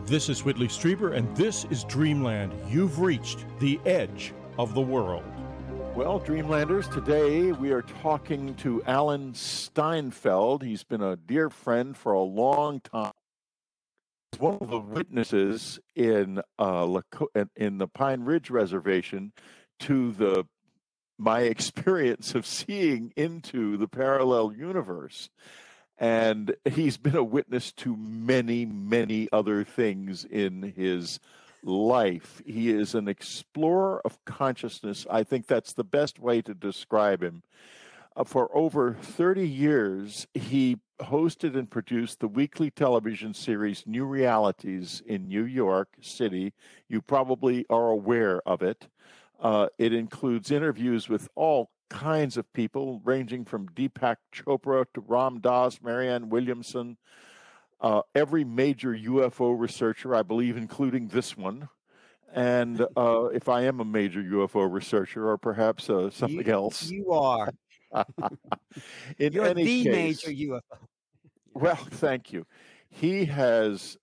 This is Whitley Strieber, and this is Dreamland. You've reached the edge of the world. Well, Dreamlanders, today we are talking to Alan Steinfeld. He's been a dear friend for a long time. He's one of the witnesses in the Pine Ridge Reservation to my experience of seeing into the parallel universe. And he's been a witness to many, many other things in his life. He is an explorer of consciousness. I think that's the best way to describe him. For over 30 years, he hosted and produced the weekly television series New Realities in New York City. You probably are aware of it. It includes interviews with all kinds of people, ranging from Deepak Chopra to Ram Dass, Marianne Williamson, every major UFO researcher, I believe, including this one. And if I am a major UFO researcher, or perhaps something else. You are. You're any the case, major UFO. Well, thank you. He has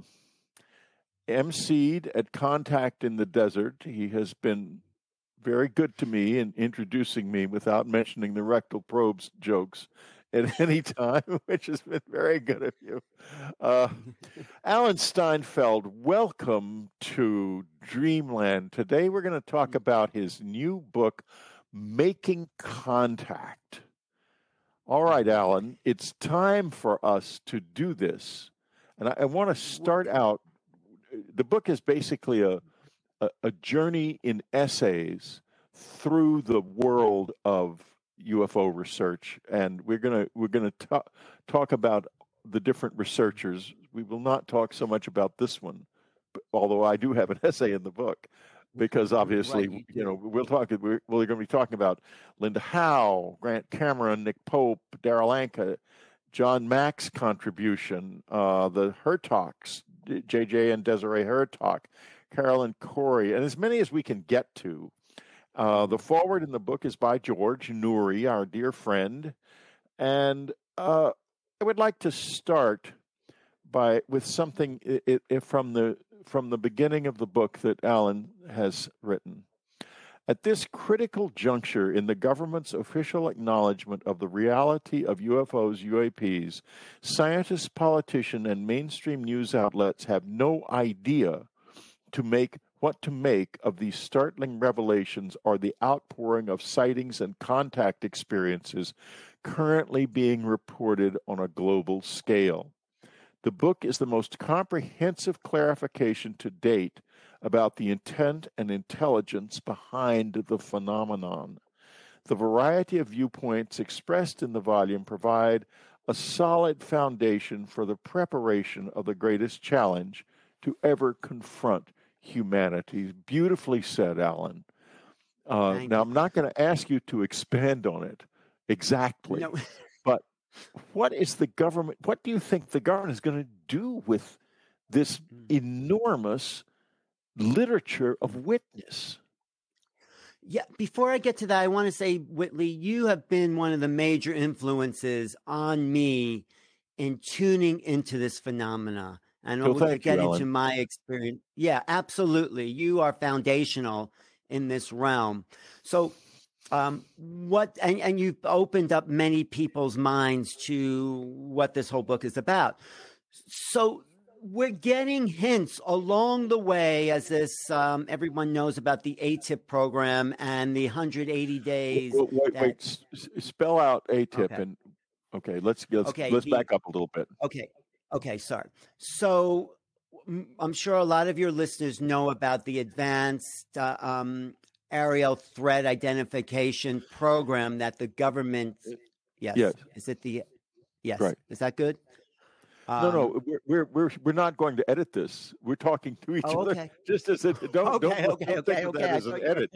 emceed at Contact in the Desert. He has been very good to me in introducing me without mentioning the rectal probes jokes at any time, which has been very good of you. Alan Steinfeld, welcome to Dreamland. Today we're going to talk about his new book, Making Contact. All right, Alan, it's time for us to do this. And I want to start out. The book is basically a journey in essays through the world of UFO research, and we're gonna talk about the different researchers. We will not talk so much about this one, although I do have an essay in the book, because obviously, right, we're going to be talking about Linda Howe, Grant Cameron, Nick Pope, Darryl Anka, John Mack's contribution, the Hertogs, JJ and Desiree Hertog, Carolyn Corey, and as many as we can get to. The foreword in the book is by George Noory, our dear friend. And I would like to start with something from the beginning of the book that Alan has written. At this critical juncture in the government's official acknowledgement of the reality of UFOs, UAPs, scientists, politicians, and mainstream news outlets have no idea what to make of these startling revelations or the outpouring of sightings and contact experiences currently being reported on a global scale. The book is the most comprehensive clarification to date about the intent and intelligence behind the phenomenon. The variety of viewpoints expressed in the volume provide a solid foundation for the preparation of the greatest challenge to ever confront humanity. Beautifully said, Alan. Now, I'm not going to ask you to expand on it exactly, no. But what do you think the government is going to do with this enormous literature of witness? Yeah, before I get to that, I want to say, Whitley, you have been one of the major influences on me in tuning into this phenomena. And we'll get into my experience. Yeah, absolutely. You are foundational in this realm. So and you've opened up many people's minds to what this whole book is about. So we're getting hints along the way as this, everyone knows about the ATIP program and the 180 days. Wait, spell out ATIP. Okay. Let's back up a little bit. Okay, sorry. So I'm sure a lot of your listeners know about the Advanced Aerial Threat Identification Program that the government. Yes. Is it the? Yes. Right. Is that good? No. We're not going to edit this. We're talking to each other. Just as it. Don't think of that as an edit.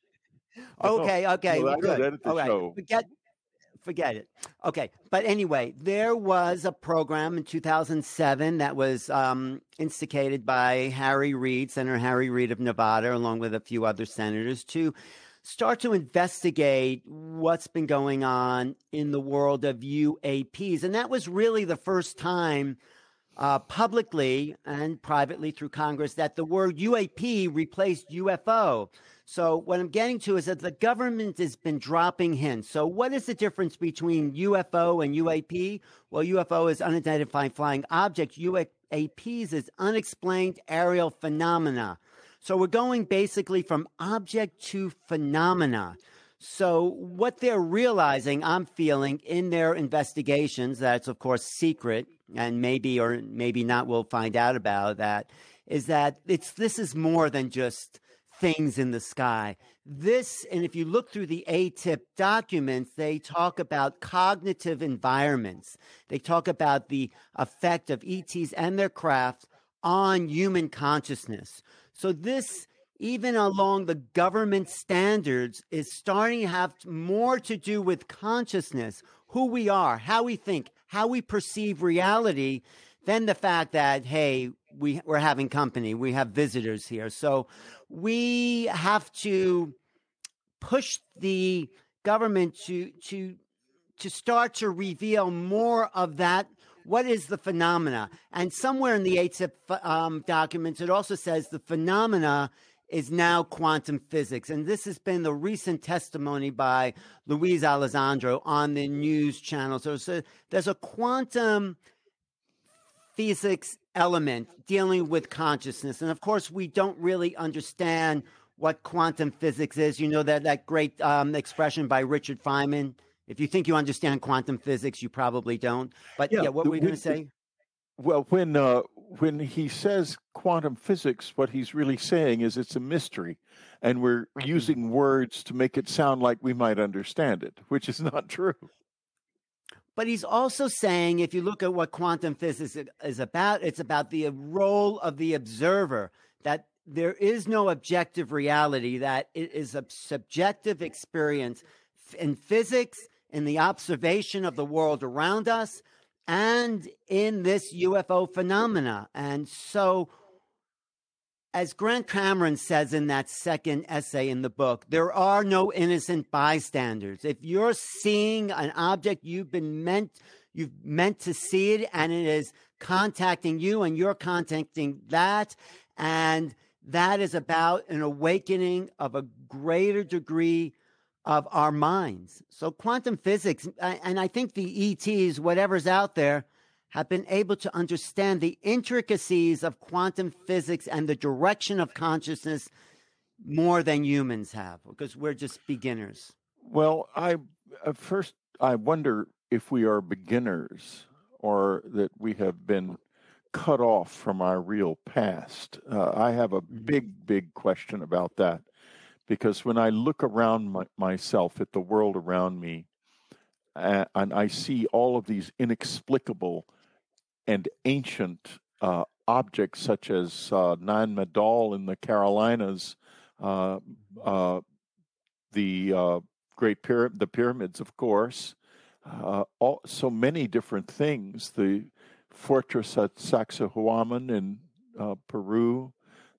Okay. No, good. Edit the show. Forget it. Okay. But anyway, there was a program in 2007 that was instigated by Senator Harry Reid of Nevada, along with a few other senators, to start to investigate what's been going on in the world of UAPs. And that was really the first time publicly and privately through Congress that the word UAP replaced UFO. So what I'm getting to is that the government has been dropping hints. So what is the difference between UFO and UAP? Well, UFO is unidentified flying object. UAPs is unexplained aerial phenomena. So we're going basically from object to phenomena. So what they're realizing, I'm feeling in their investigations, that's of course secret, and maybe or maybe not, we'll find out about that, is that this is more than just things in the sky. This, and if you look through the ATIP documents, they talk about cognitive environments. They talk about the effect of ETs and their craft on human consciousness. So this, even along the government standards, is starting to have more to do with consciousness, who we are, how we think, how we perceive reality, than the fact that, hey, we're having company, we have visitors here. So we have to push the government to start to reveal more of that. What is the phenomena? And somewhere in the ATIP documents, it also says the phenomena is now quantum physics. And this has been the recent testimony by Luis Alessandro on the news channel. So there's a quantum physics element dealing with consciousness. And of course, we don't really understand what quantum physics is. You know, that great expression by Richard Feynman. If you think you understand quantum physics, you probably don't. But yeah, what were you going to say? Well, when he says quantum physics, what he's really saying is it's a mystery, and we're using words to make it sound like we might understand it, which is not true. But he's also saying, if you look at what quantum physics is about, it's about the role of the observer, that there is no objective reality, that it is a subjective experience in physics, in the observation of the world around us, and in this UFO phenomena. And so, as Grant Cameron says in that second essay in the book, there are no innocent bystanders. If you're seeing an object, you've meant to see it, and it is contacting you, and you're contacting that, and that is about an awakening of a greater degree of our minds. So quantum physics, and I think the ETs, whatever's out there, have been able to understand the intricacies of quantum physics and the direction of consciousness more than humans have, because we're just beginners. Well, I wonder if we are beginners, or that we have been cut off from our real past. I have a big question about that. Because when I look around myself at the world around me, and I see all of these inexplicable and ancient objects, such as Nine Madal in the Carolinas, the the pyramids, of course, so many different things. The fortress at Sacsayhuaman in Peru,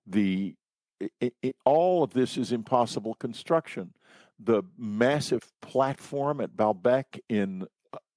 all of this is impossible construction. The massive platform at Baalbek in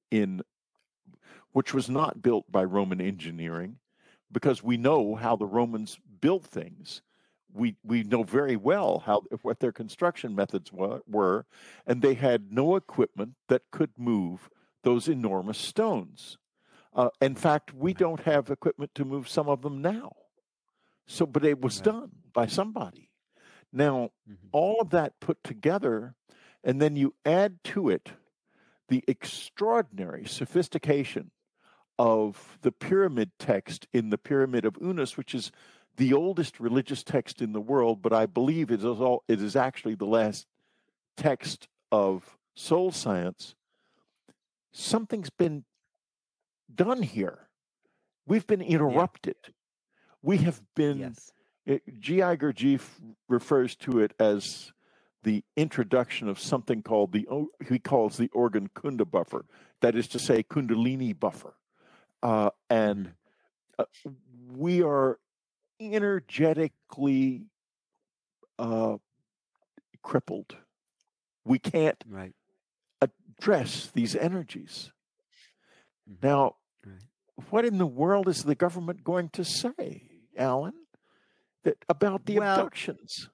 which was not built by Roman engineering, because we know how the Romans built things. We know very well what their construction methods were, and they had no equipment that could move those enormous stones. In fact, we don't have equipment to move some of them now. So, but it was done by somebody. Now, all of that put together, and then you add to it the extraordinary sophistication of the pyramid text in the Pyramid of Unas, which is the oldest religious text in the world, but I believe it is actually the last text of soul science. Something's been done here. We've been interrupted. Yeah. We have been, G. Iger Geef refers to it as the introduction of something called he calls the organ kunda buffer, that is to say, Kundalini buffer. And we are energetically crippled. We can't address these energies. Now, what in the world is the government going to say, Alan, about the abductions?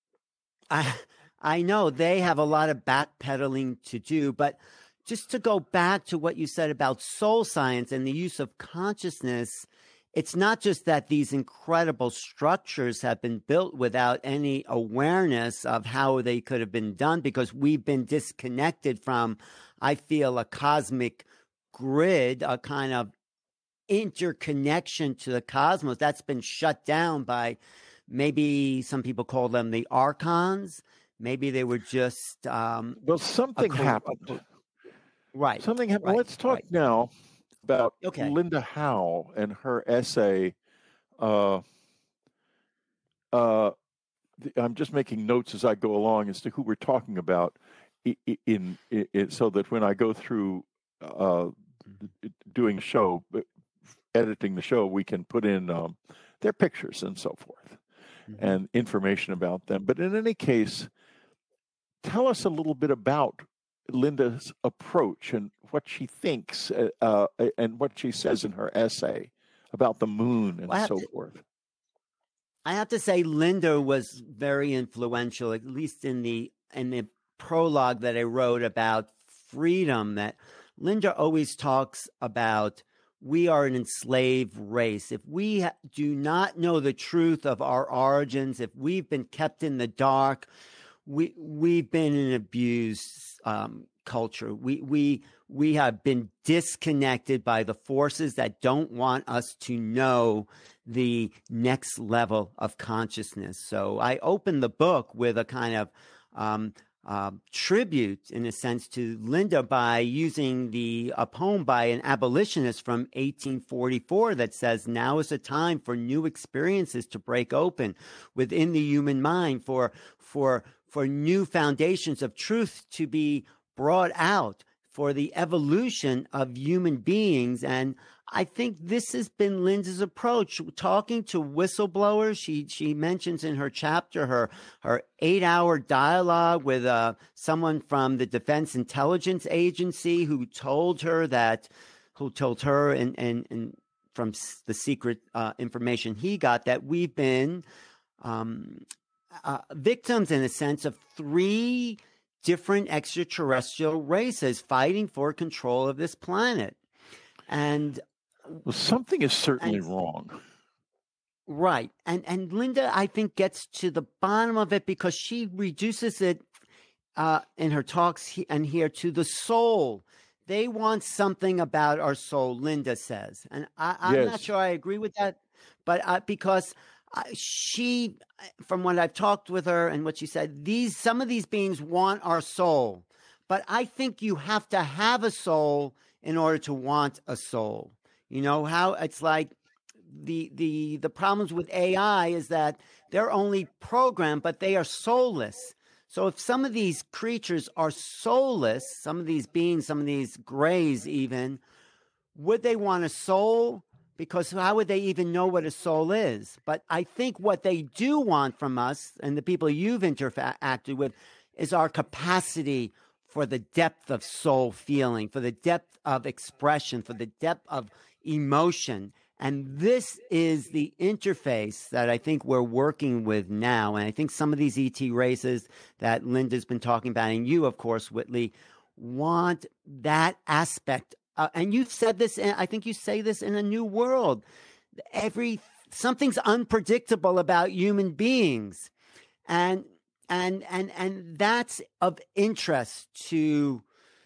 I know they have a lot of backpedaling to do, but just to go back to what you said about soul science and the use of consciousness, it's not just that these incredible structures have been built without any awareness of how they could have been done, because we've been disconnected from, I feel, a cosmic grid, a kind of interconnection to the cosmos that's been shut down by, maybe some people call them the archons. Maybe they were just something happened. Right. Something happened. Right, Let's talk now about Linda Howe and her essay. I'm just making notes as I go along as to who we're talking about, in so that when I go through doing show, editing the show, we can put in their pictures and so forth, and information about them. But in any case, tell us a little bit about Linda's approach and what she thinks and what she says in her essay about the moon and so forth. I have to say, Linda was very influential, at least in the prologue that I wrote about freedom. That Linda always talks about, we are an enslaved race. If we do not know the truth of our origins, if we've been kept in the dark, we've been an abused culture. We have been disconnected by the forces that don't want us to know the next level of consciousness. So I opened the book with a kind of tribute, in a sense, to Linda by using a poem by an abolitionist from 1844 that says, "Now is the time for new experiences to break open within the human mind, for new foundations of truth to be brought out, for the evolution of human beings." And I think this has been Linda's approach, talking to whistleblowers. She mentions in her chapter her 8-hour dialogue with someone from the Defense Intelligence Agency who told her and from the secret information he got, that we've been victims, in a sense, of 3 different extraterrestrial races fighting for control of this planet. And something is certainly wrong. Right. And Linda, I think, gets to the bottom of it, because she reduces it in her talks and here to the soul. They want something about our soul, Linda says. And I'm not sure I agree with that, but because she, from what I've talked with her and what she said, some of these beings want our soul. But I think you have to have a soul in order to want a soul. You know how it's like the problems with AI is that they're only programmed, but they are soulless. So if some of these creatures are soulless, some of these beings, some of these grays even, would they want a soul? Because how would they even know what a soul is? But I think what they do want from us, and the people you've interacted with, is our capacity for the depth of soul feeling, for the depth of expression, for the depth of emotion. And this is the interface that I think we're working with now. And I think some of these ET races that Linda's been talking about, and you, of course, Whitley, want that aspect. And you've said this, I think you say this in A New World. Something's unpredictable about human beings. And that's of interest to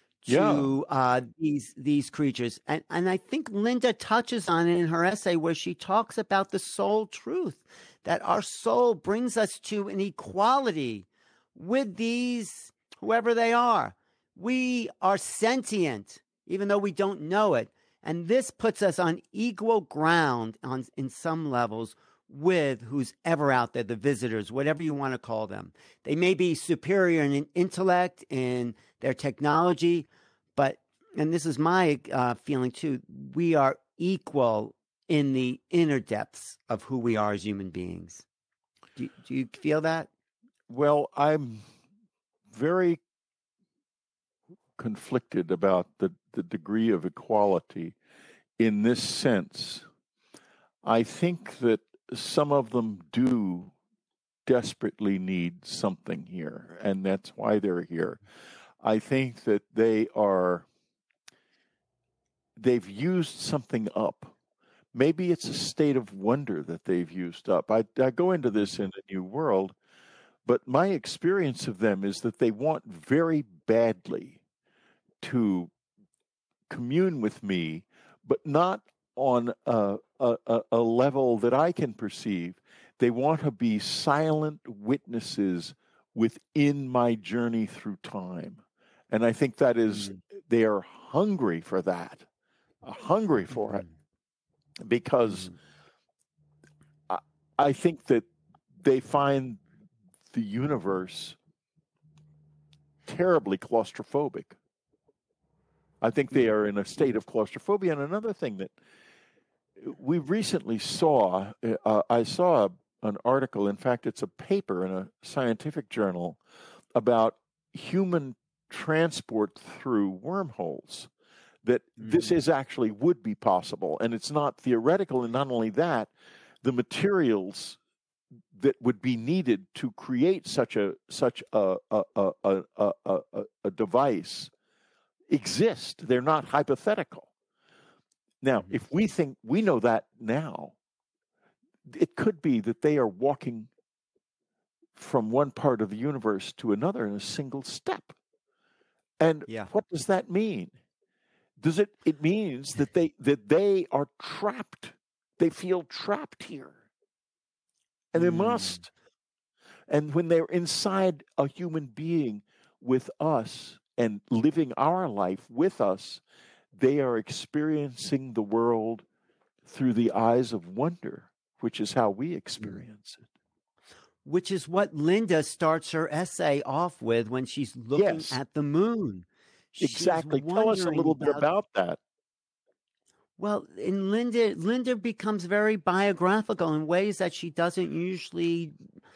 these creatures. And I think Linda touches on it in her essay, where she talks about the soul truth, that our soul brings us to an equality with these, whoever they are. We are sentient, even though we don't know it. And this puts us on equal ground in some levels with who's ever out there, the visitors, whatever you want to call them. They may be superior in intellect, in their technology, but, and this is my feeling too, we are equal in the inner depths of who we are as human beings. Do you feel that? Well, I'm very conflicted about the degree of equality in this sense. I think that some of them do desperately need something here, and that's why they're here. I think that they've used something up. Maybe it's a state of wonder that they've used up. I go into this in a new world, but my experience of them is that they want very badly to commune with me, but not on a level that I can perceive. They want to be silent witnesses within my journey through time. And I think that is, they are hungry for that, hungry for it, because I think that they find the universe terribly claustrophobic. I think they are in a state of claustrophobia. And another thing that we recently saw, I saw an article, in fact, it's a paper in a scientific journal about human transport through wormholes, that this is actually would be possible. And it's not theoretical. And not only that, the materials that would be needed to create such a device exist. They're not hypothetical. Now, if we think we know that now, it could be that they are walking from one part of the universe to another in a single step. And what does that mean? It means that they are trapped. They feel trapped here. And they must. And when they're inside a human being with us and living our life with us, they are experiencing the world through the eyes of wonder, which is how we experience it. Which is what Linda starts her essay off with when she's looking at the moon. Exactly. Tell us a little bit about that. Well, in Linda becomes very biographical in ways that she doesn't usually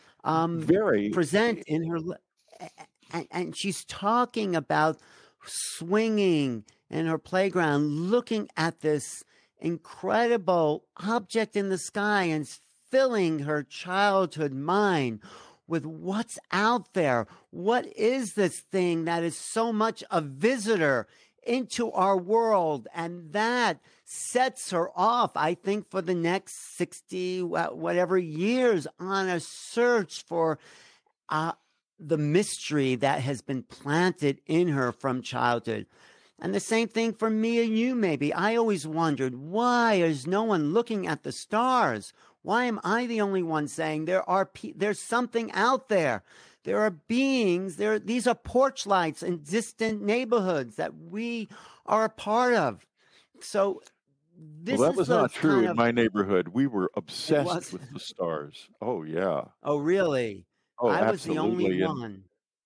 present in her. And she's talking about swinging in her playground, looking at this incredible object in the sky and filling her childhood mind with what's out there. What is this thing that is so much a visitor into our world? And that sets her off, I think, for the next 60 whatever years on a search for the mystery that has been planted in her from childhood. And the same thing for me and you, maybe. I always wondered, why is no one looking at the stars? Why am I the only one saying there's something out there? There are beings, these are porch lights in distant neighborhoods that we are a part of. So that was not true in my neighborhood. We were obsessed with the stars. Oh, yeah. Oh, really? Oh, I was the only one.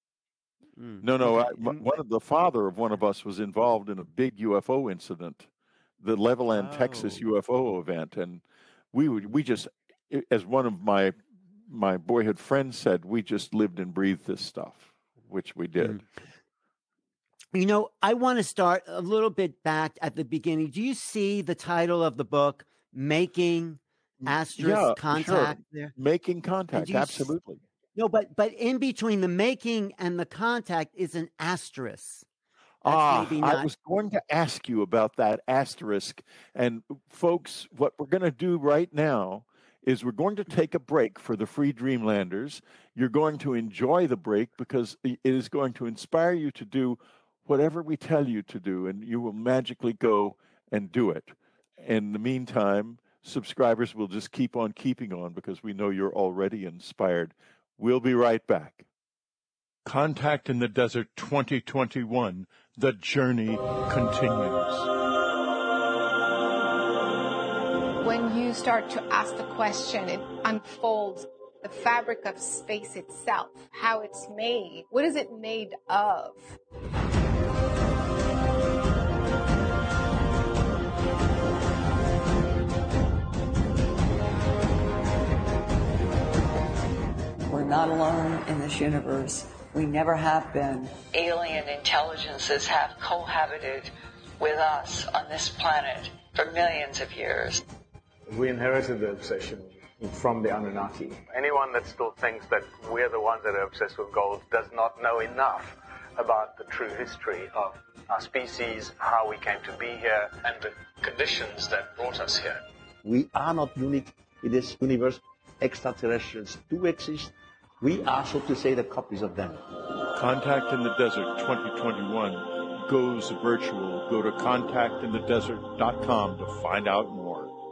No. The father of one of us was involved in a big UFO incident, the Levelland, Texas UFO event. And we just, as one of my boyhood friends said, we just lived and breathed this stuff, which we did. You know, I want to start a little bit back at the beginning. Do you see the title of the book, Making Contact? Sure. There? Making Contact, absolutely. No, but in between the making and the contact is an asterisk. I was going to ask you about that asterisk. And folks, what we're going to do right now is we're going to take a break for the Free Dreamlanders. You're going to enjoy the break because it is going to inspire you to do whatever we tell you to do, and you will magically go and do it. In the meantime, subscribers will just keep on keeping on because we know you're already inspired. We'll be right back. Contact in the Desert 2021. The journey continues. When you start to ask the question, it unfolds the fabric of space itself, how it's made. What is it made of? We're not alone in this universe. We never have been. Alien intelligences have cohabited with us on this planet for millions of years. We inherited the obsession from the Anunnaki. Anyone that still thinks that we're the ones that are obsessed with gold does not know enough about the true history of our species, how we came to be here, and the conditions that brought us here. We are not unique in this universe. Extraterrestrials do exist. We are, so to say, the copies of them. Contact in the Desert 2021 goes virtual. Go to contactinthedesert.com to find out more.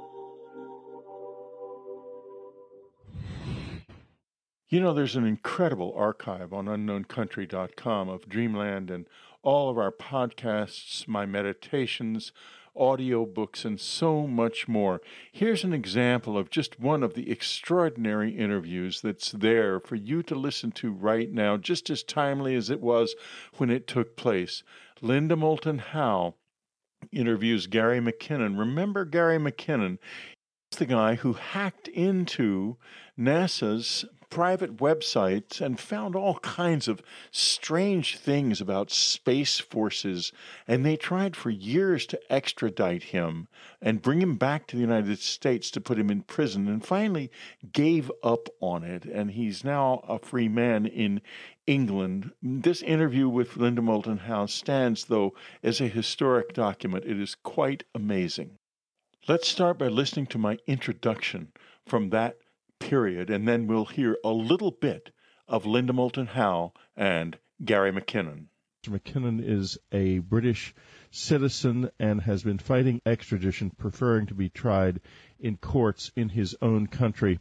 You know, there's an incredible archive on unknowncountry.com of Dreamland and all of our podcasts, my meditations, audio books, and so much more. Here's an example of just one of the extraordinary interviews that's there for you to listen to right now, just as timely as it was when it took place. Linda Moulton Howe interviews Gary McKinnon. Remember Gary McKinnon? He's the guy who hacked into NASA's private websites and found all kinds of strange things about space forces, and they tried for years to extradite him and bring him back to the United States to put him in prison, and finally gave up on it, and he's now a free man in England. This interview with Linda Moulton Howe stands, though, as a historic document. It is quite amazing. Let's start by listening to my introduction from that period, and then we'll hear a little bit of Linda Moulton Howe and Gary McKinnon. Mr. McKinnon is a British citizen and has been fighting extradition, preferring to be tried in courts in his own country.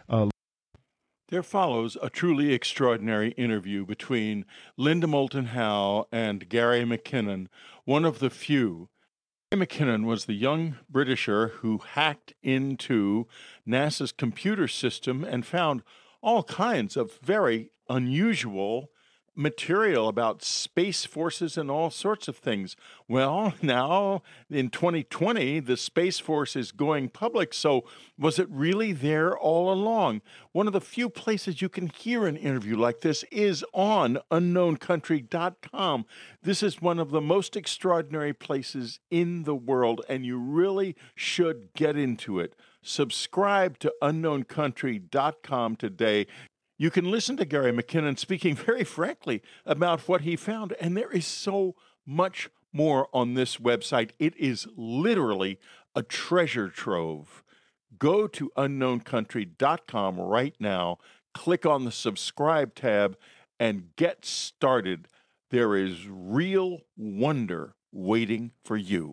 There follows a truly extraordinary interview between Linda Moulton Howe and Gary McKinnon, one of the few. Gary McKinnon was the young Britisher who hacked into NASA's computer system and found all kinds of very unusual material about space forces and all sorts of things. Well, now in 2020, the Space Force is going public, so was it really there all along? One of the few places you can hear an interview like this is on unknowncountry.com. This is one of the most extraordinary places in the world, and you really should get into it. Subscribe to unknowncountry.com today. You can listen to Gary McKinnon speaking very frankly about what he found, and there is so much more on this website. It is literally a treasure trove. Go to unknowncountry.com right now, click on the subscribe tab, and get started. There is real wonder waiting for you.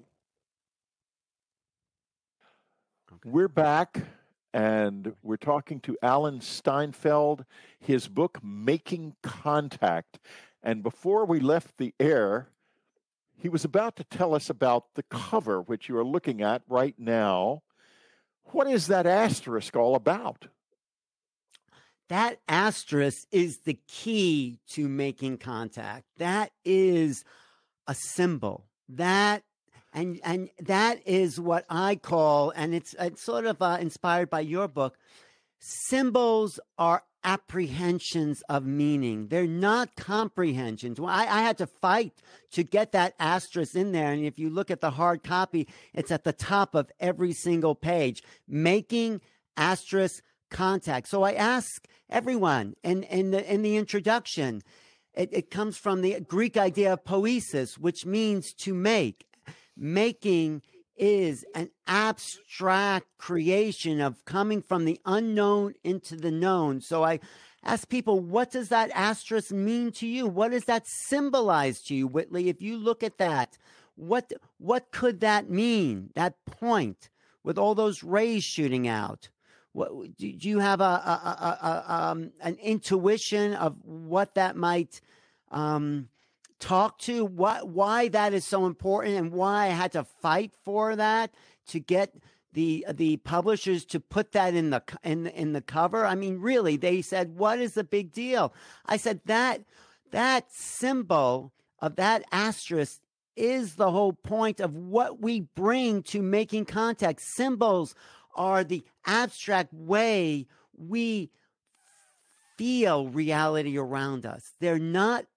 We're back. And we're talking to Alan Steinfeld, his book, Making Contact. And before we left the air, he was about to tell us about the cover, which you are looking at right now. What is that asterisk all about? That asterisk is the key to making contact. That is a symbol. And that is what I call, and it's sort of inspired by your book, symbols are apprehensions of meaning. They're not comprehensions. Well, I had to fight to get that asterisk in there, and if you look at the hard copy, it's at the top of every single page. Making asterisk contact. So I ask everyone in the introduction, it comes from the Greek idea of poiesis, which means to make. Making is an abstract creation of coming from the unknown into the known. So I ask people, what does that asterisk mean to you? What does that symbolize to you, Whitley? If you look at that, what could that mean? That point with all those rays shooting out. What, do you have an intuition of what that might talk to, why that is so important, and why I had to fight for that to get the publishers to put that in the cover? I mean, really, they said, "What is the big deal?" I said that symbol of that asterisk is the whole point of what we bring to making contact. Symbols are the abstract way we feel reality around us. They're not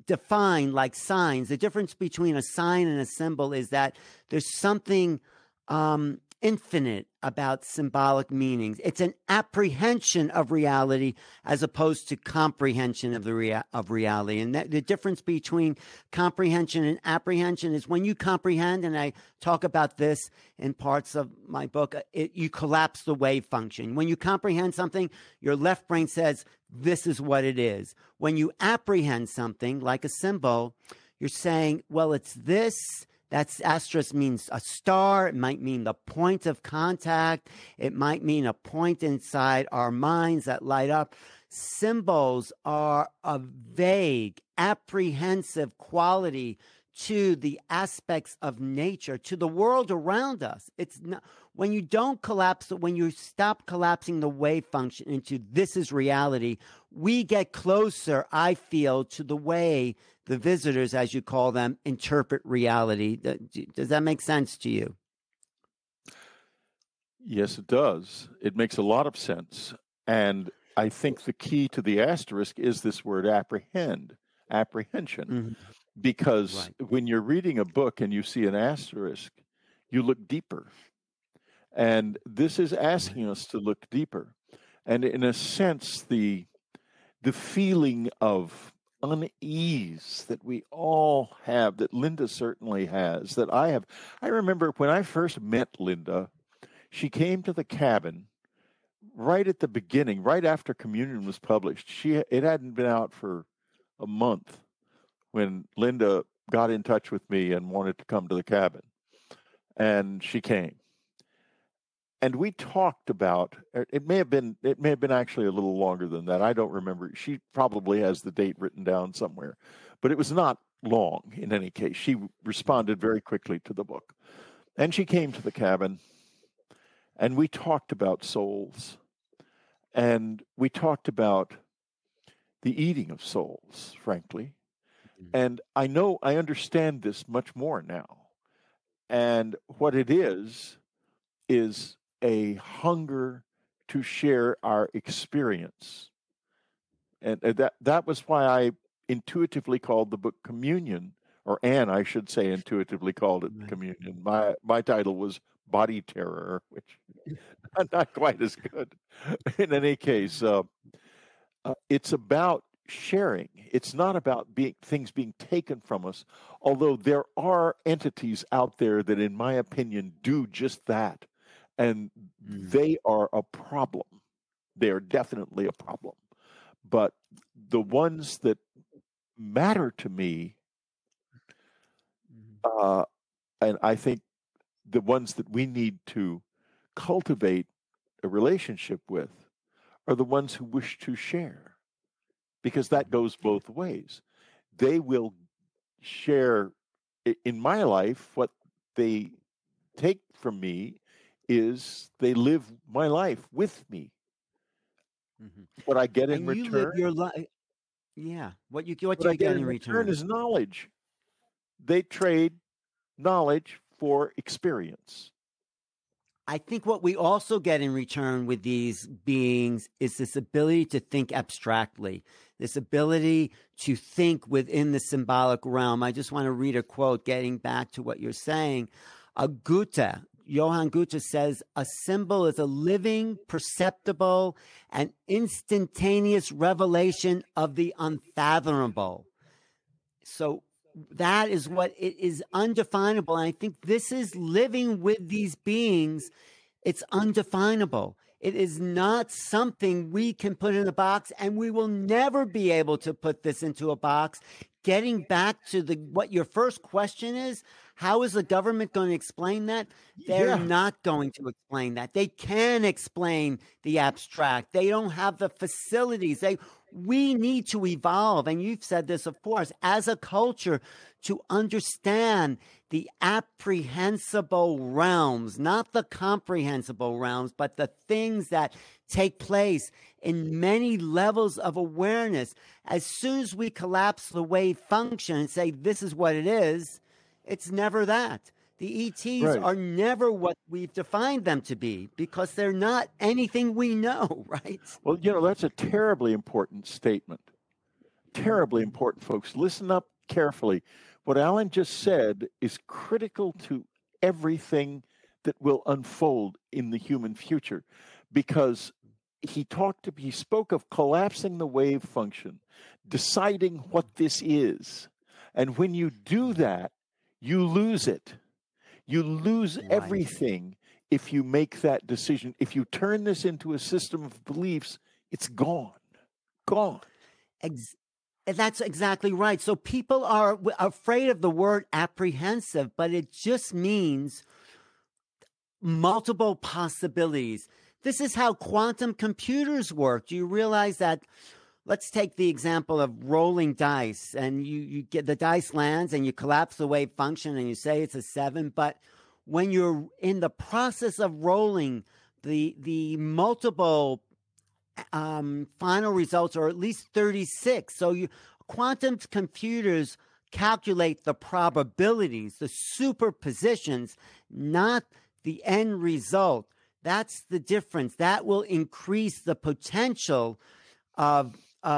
defined like signs. The difference between a sign and a symbol is that there's something infinite about symbolic meanings. It's an apprehension of reality as opposed to comprehension of of reality. And the difference between comprehension and apprehension is when you comprehend, and I talk about this in parts of my book, you collapse the wave function. When you comprehend something, your left brain says, this is what it is. When you apprehend something like a symbol, you're saying, well, it's this. That's asterisk means a star. It might mean the point of contact. It might mean a point inside our minds that light up. Symbols are a vague, apprehensive quality to the aspects of nature, to the world around us. It's not, when you don't collapse, when you stop collapsing the wave function into this is reality, we get closer, I feel, to the way the visitors, as you call them, interpret reality. Does that make sense to you? Yes, it does. It makes a lot of sense. And I think the key to the asterisk is this word apprehension. Mm-hmm. Because when you're reading a book and you see an asterisk, you look deeper. And this is asking us to look deeper. And in a sense, the feeling of unease that we all have, that Linda certainly has, that I have. I remember when I first met Linda, she came to the cabin right at the beginning, right after Communion was published. It hadn't been out for a month when Linda got in touch with me and wanted to come to the cabin. And she came. And we talked about, it may have been actually a little longer than that. I don't remember. She probably has the date written down somewhere, but it was not long in any case. She responded very quickly to the book. And she came to the cabin and we talked about souls, and we talked about the eating of souls, frankly. And I understand this much more now. And what it is a hunger to share our experience. And that was why I intuitively called the book Communion, or Anne, I should say, intuitively called it Communion. My title was Body Terror, which not quite as good. In any case, it's about sharing. It's not about things being taken from us, although there are entities out there that, in my opinion, do just that. And they are a problem. They are definitely a problem. But the ones that matter to me, and I think the ones that we need to cultivate a relationship with, are the ones who wish to share. Because that goes both ways. They will share, in my life, what they take from me is they live my life with me. Mm-hmm. What I get in return, live your life. Yeah. What you get in return is knowledge. They trade knowledge for experience. I think what we also get in return with these beings is this ability to think abstractly, this ability to think within the symbolic realm. I just want to read a quote getting back to what you're saying. Johann Goethe says, a symbol is a living, perceptible, and instantaneous revelation of the unfathomable. So that is what it is, undefinable. And I think this is living with these beings. It's undefinable. It is not something we can put in a box, and we will never be able to put this into a box. Getting back to what your first question is, how is the government going to explain that? They're not going to explain that. They can explain the abstract. They don't have the facilities. We need to evolve, and you've said this, of course, as a culture, to understand the apprehensible realms, not the comprehensible realms, but the things that take place in many levels of awareness. As soon as we collapse the wave function and say, this is what it is, it's never that. The ETs are never what we've defined them to be, because they're not anything we know, right? Well, that's a terribly important statement. terribly important, folks. Listen up carefully. What Alan just said is critical to everything that will unfold in the human future, because he spoke of collapsing the wave function, deciding what this is. And when you do that, you lose it. You lose everything if you make that decision. If you turn this into a system of beliefs, it's gone. Gone. That's exactly right. So people are afraid of the word apprehensive, but it just means multiple possibilities. This is how quantum computers work. Do you realize that? Let's take the example of rolling dice, and you get the dice lands and you collapse the wave function and you say it's a 7, but when you're in the process of rolling, the multiple final results are at least 36. So quantum computers calculate the probabilities, the superpositions, not the end result. That's the difference. That will increase the potential of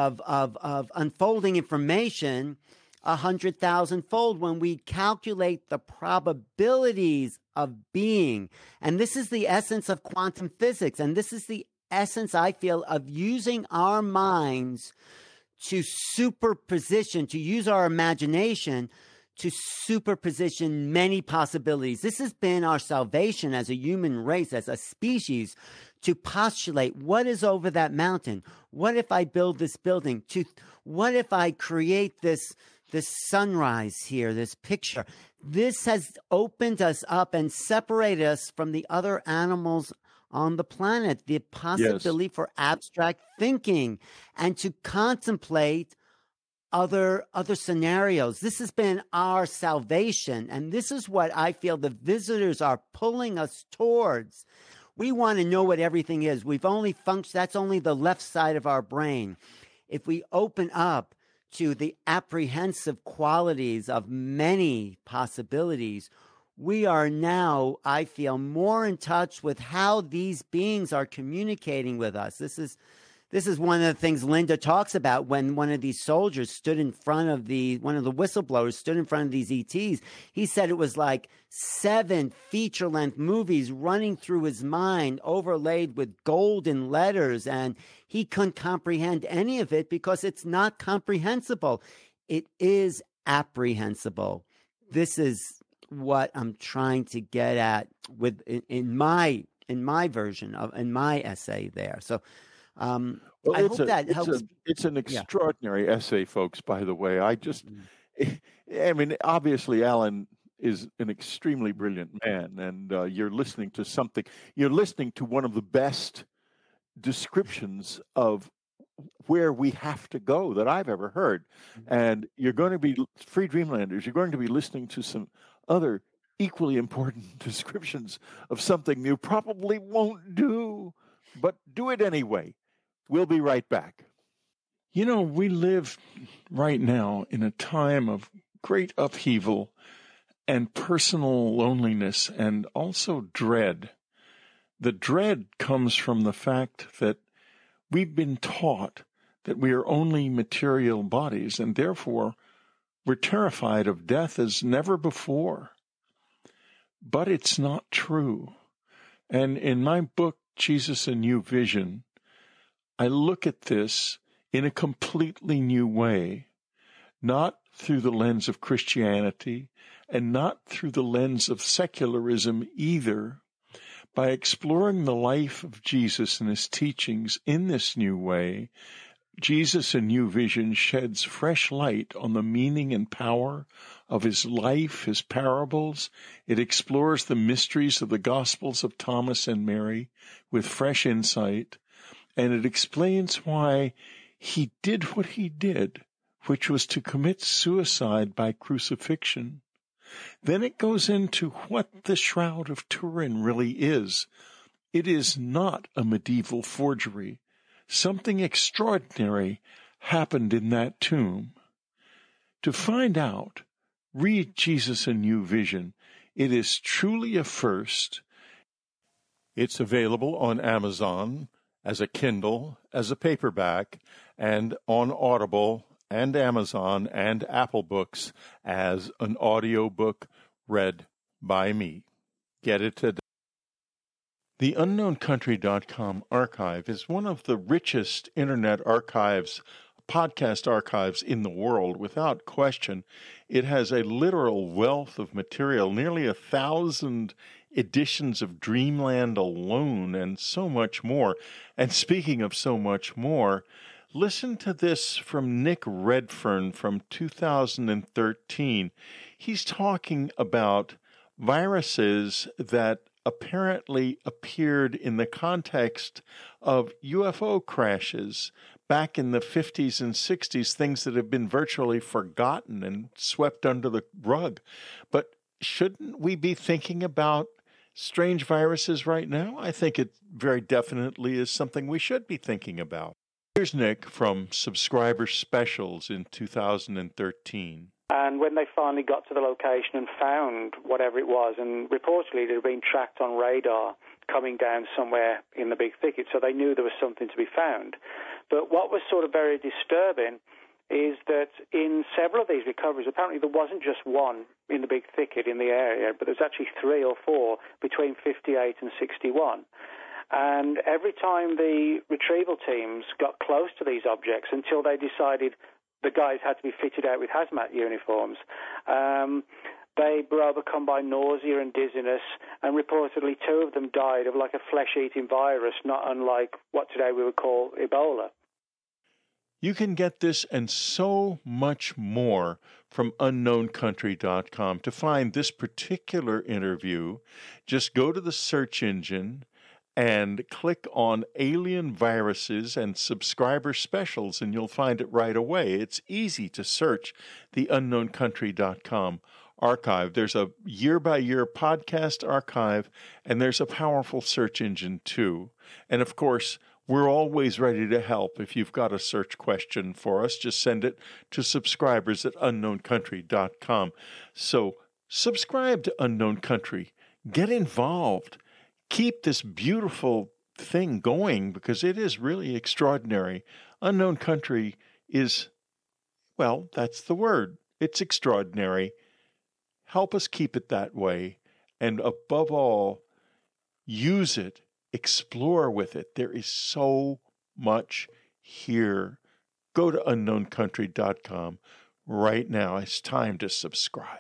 unfolding information 100,000-fold when we calculate the probabilities of being. And this is the essence of quantum physics. And this is the essence, I feel, of using our minds to superposition, to use our imagination to superposition many possibilities. This has been our salvation as a human race, as a species, to postulate what is over that mountain. What if I build this building? What if I create this sunrise here, this picture? This has opened us up and separated us from the other animals on the planet. The possibility for abstract thinking and to contemplate other scenarios. This has been our salvation, and this is what I feel the visitors are pulling us towards. We want to know what everything is. We've only that's only the left side of our brain. If we open up to the apprehensive qualities of many possibilities, we are now, I feel, more in touch with how these beings are communicating with us. This is one of the things Linda talks about when one of these soldiers stood in front of one of the whistleblowers stood in front of these ETs. He said it was like 7 feature-length movies running through his mind, overlaid with golden letters, and he couldn't comprehend any of it because it's not comprehensible. It is apprehensible. This is what I'm trying to get at in my version in my essay there. So. I hope that helps. It's an extraordinary essay, folks, by the way. I mean, obviously, Alan is an extremely brilliant man, and you're listening to one of the best descriptions of where we have to go that I've ever heard. And you're going to be, Free Dreamlanders, you're going to be listening to some other equally important descriptions of something you probably won't do, but do it anyway. We'll be right back. You know, we live right now in a time of great upheaval and personal loneliness and also dread. The dread comes from the fact that we've been taught that we are only material bodies, and therefore we're terrified of death as never before. But it's not true. And in my book, Jesus: A New Vision, I look at this in a completely new way, not through the lens of Christianity and not through the lens of secularism either. By exploring the life of Jesus and his teachings in this new way, Jesus: A New Vision sheds fresh light on the meaning and power of his life, his parables. It explores the mysteries of the Gospels of Thomas and Mary with fresh insight. And it explains why he did what he did, which was to commit suicide by crucifixion. Then it goes into what the Shroud of Turin really is. It is not a medieval forgery. Something extraordinary happened in that tomb. To find out, read Jesus: A New Vision. It is truly a first. It's available on Amazon, as a Kindle, as a paperback, and on Audible and Amazon and Apple Books as an audiobook read by me. Get it today. The UnknownCountry.com archive is one of the richest internet archives, podcast archives in the world, without question. It has a literal wealth of material, nearly 1,000 editions of Dreamland alone, and so much more. And speaking of so much more, listen to this from Nick Redfern from 2013. He's talking about viruses that apparently appeared in the context of UFO crashes back in the 50s and 60s, things that have been virtually forgotten and swept under the rug. But shouldn't we be thinking about strange viruses right now? I think it very definitely is something we should be thinking about. Here's Nick from Subscriber Specials in 2013. And when they finally got to the location and found whatever it was, and reportedly it had been tracked on radar coming down somewhere in the big thicket, so they knew there was something to be found. But what was sort of very disturbing is that in several of these recoveries, apparently there wasn't just one in the big thicket in the area, but there was actually 3 or 4 between 58 and 61. And every time the retrieval teams got close to these objects, until they decided the guys had to be fitted out with hazmat uniforms, they were overcome by nausea and dizziness, and reportedly 2 of them died of like a flesh-eating virus, not unlike what today we would call Ebola. You can get this and so much more from UnknownCountry.com. To find this particular interview, just go to the search engine and click on Alien Viruses and Subscriber Specials, and you'll find it right away. It's easy to search the UnknownCountry.com archive. There's a year-by-year podcast archive, and there's a powerful search engine, too. And, of course, we're always ready to help. If you've got a search question for us, just send it to subscribers at UnknownCountry.com. So subscribe to Unknown Country. Get involved. Keep this beautiful thing going, because it is really extraordinary. Unknown Country is, well, that's the word. It's extraordinary. Help us keep it that way. And above all, use it. Explore with it. There is so much here. Go to UnknownCountry.com right now. It's time to subscribe.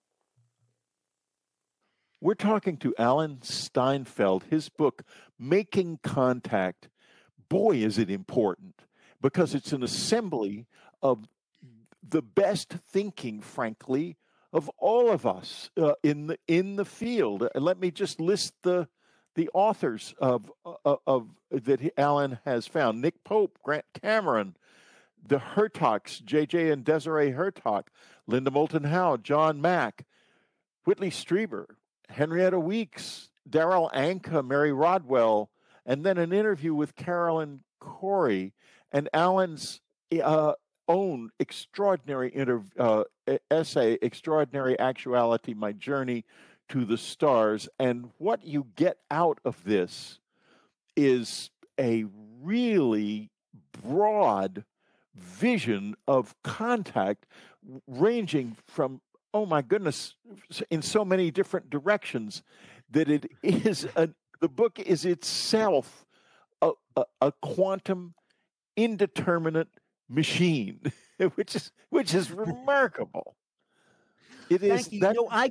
We're talking to Alan Steinfeld. His book, Making Contact. Boy, is it important, because it's an assembly of the best thinking, frankly, of all of us in the field. Let me just list the authors of that Alan has found: Nick Pope, Grant Cameron, the Hertogs, J.J. and Desiree Hertog, Linda Moulton Howe, John Mack, Whitley Strieber, Henrietta Weeks, Darrell Anka, Mary Rodwell, and then an interview with Carolyn Corey, and Alan's own extraordinary essay, Extraordinary Actuality, My Journey to the Stars. And what you get out of this is a really broad vision of contact, ranging from, oh my goodness, in so many different directions, that it is the book is itself a quantum indeterminate machine, which is remarkable. It is. Thank you. You know, I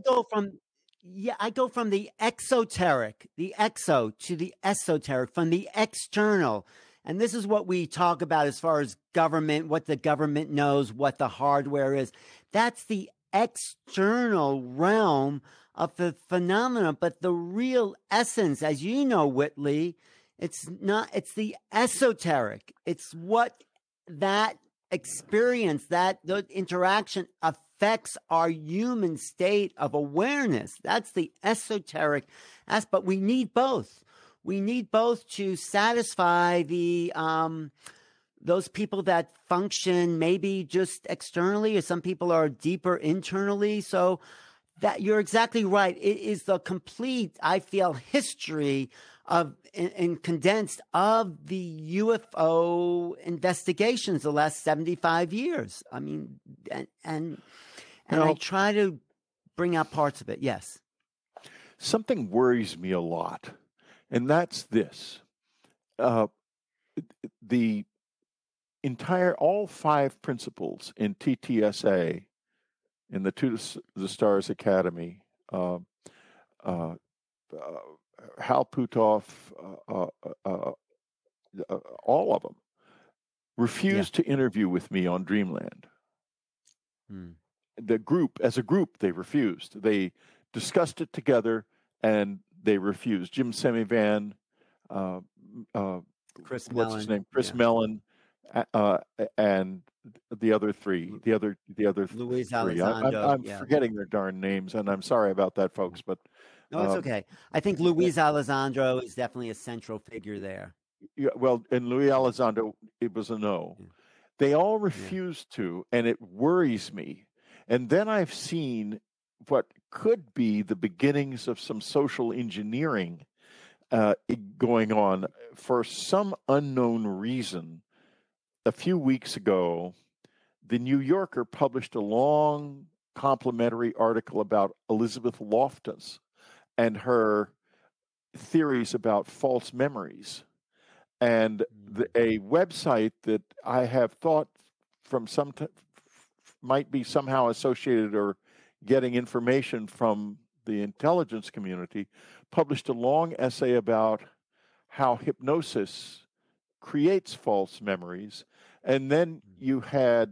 go from the exoteric, the exo, to the esoteric, from the external. And this is what we talk about as far as government, what the government knows, what the hardware is. That's the external realm of the phenomenon. But the real essence, as you know, Whitley, it's the esoteric. It's what that experience, the interaction affects our human state of awareness. That's the esoteric aspect. But we need both. We need both to satisfy the those people that function maybe just externally, or some people are deeper internally. So that you're exactly right. It is the complete, I feel, history and condensed of the UFO investigations the last 75 years. I mean, and I try to bring out parts of it. Yes. Something worries me a lot, and that's this. The all 5 principals in TTSA, in the To the Stars Academy, Hal Puthoff, all of them refused to interview with me on Dreamland. The group, as a group, they refused. They discussed it together, and they refused. Jim Semivan, Chris what's his name? Chris Mellon, and the other 3, the other Luis 3. Elizondo. I'm forgetting their darn names, and I'm sorry about that, folks. But no, it's okay. I think Luis Elizondo is definitely a central figure there. Yeah, well, and Luis Elizondo, it was a no. Yeah. They all refused to, and it worries me. And then I've seen what could be the beginnings of some social engineering going on for some unknown reason. A few weeks ago, the New Yorker published a long complimentary article about Elizabeth Loftus and her theories about false memories. And a website that I have thought from might be somehow associated or getting information from the intelligence community, published a long essay about how hypnosis creates false memories. And then you had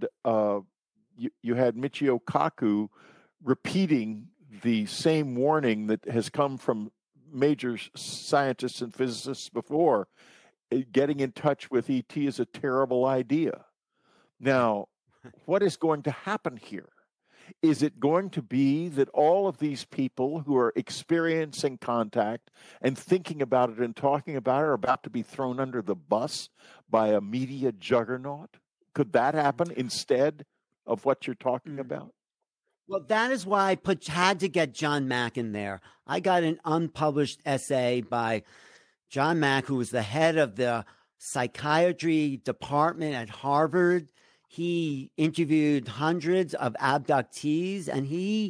Michio Kaku repeating the same warning that has come from major scientists and physicists before. Getting in touch with ET is a terrible idea. Now, what is going to happen here? Is it going to be that all of these people who are experiencing contact and thinking about it and talking about it are about to be thrown under the bus by a media juggernaut? Could that happen instead of what you're talking about? Well, that is why I had to get John Mack in there. I got an unpublished essay by John Mack, who was the head of the psychiatry department at Harvard. He interviewed hundreds of abductees, and he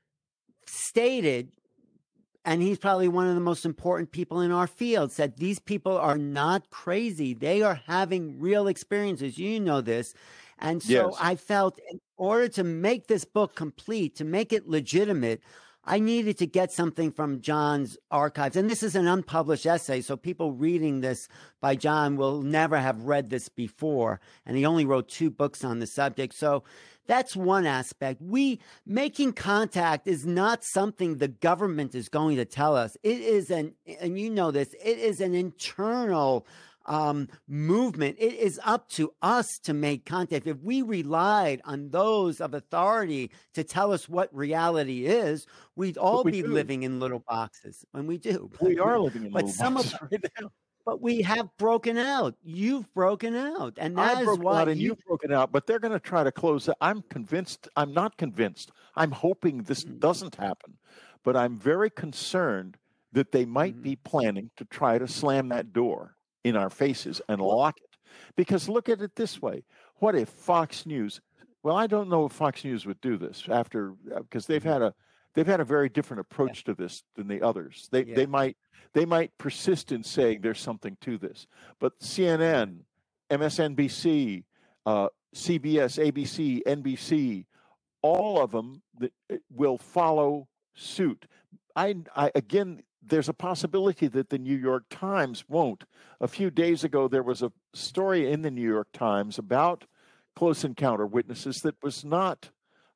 stated, and he's probably one of the most important people in our field, said these people are not crazy. They are having real experiences. You know this. And so I felt in order to make this book complete, to make it legitimate, I needed to get something from John's archives. And this is an unpublished essay, so people reading this by John will never have read this before. And he only wrote 2 books on the subject. So that's one aspect. Making contact is not something the government is going to tell us. It is and you know this, it is an internal movement. It is up to us to make contact. If we relied on those of authority to tell us what reality is, we'd all be living in little boxes. And we do. We are living in little boxes right now. But we have broken out. You've broken out. And that is why you've broken out. But they're going to try to close it. I'm convinced. I'm not convinced. I'm hoping this doesn't happen. But I'm very concerned that they might be planning to try to slam that door in our faces and lock it. Because look at it this way. What if Fox News, well, I don't know if Fox News would do this because they've had a very different approach to this than the others. They might persist in saying there's something to this. But CNN, MSNBC, CBS, ABC, NBC, all of them will follow suit. Again, there's a possibility that the New York Times won't. A few days ago, there was a story in the New York Times about close encounter witnesses that was not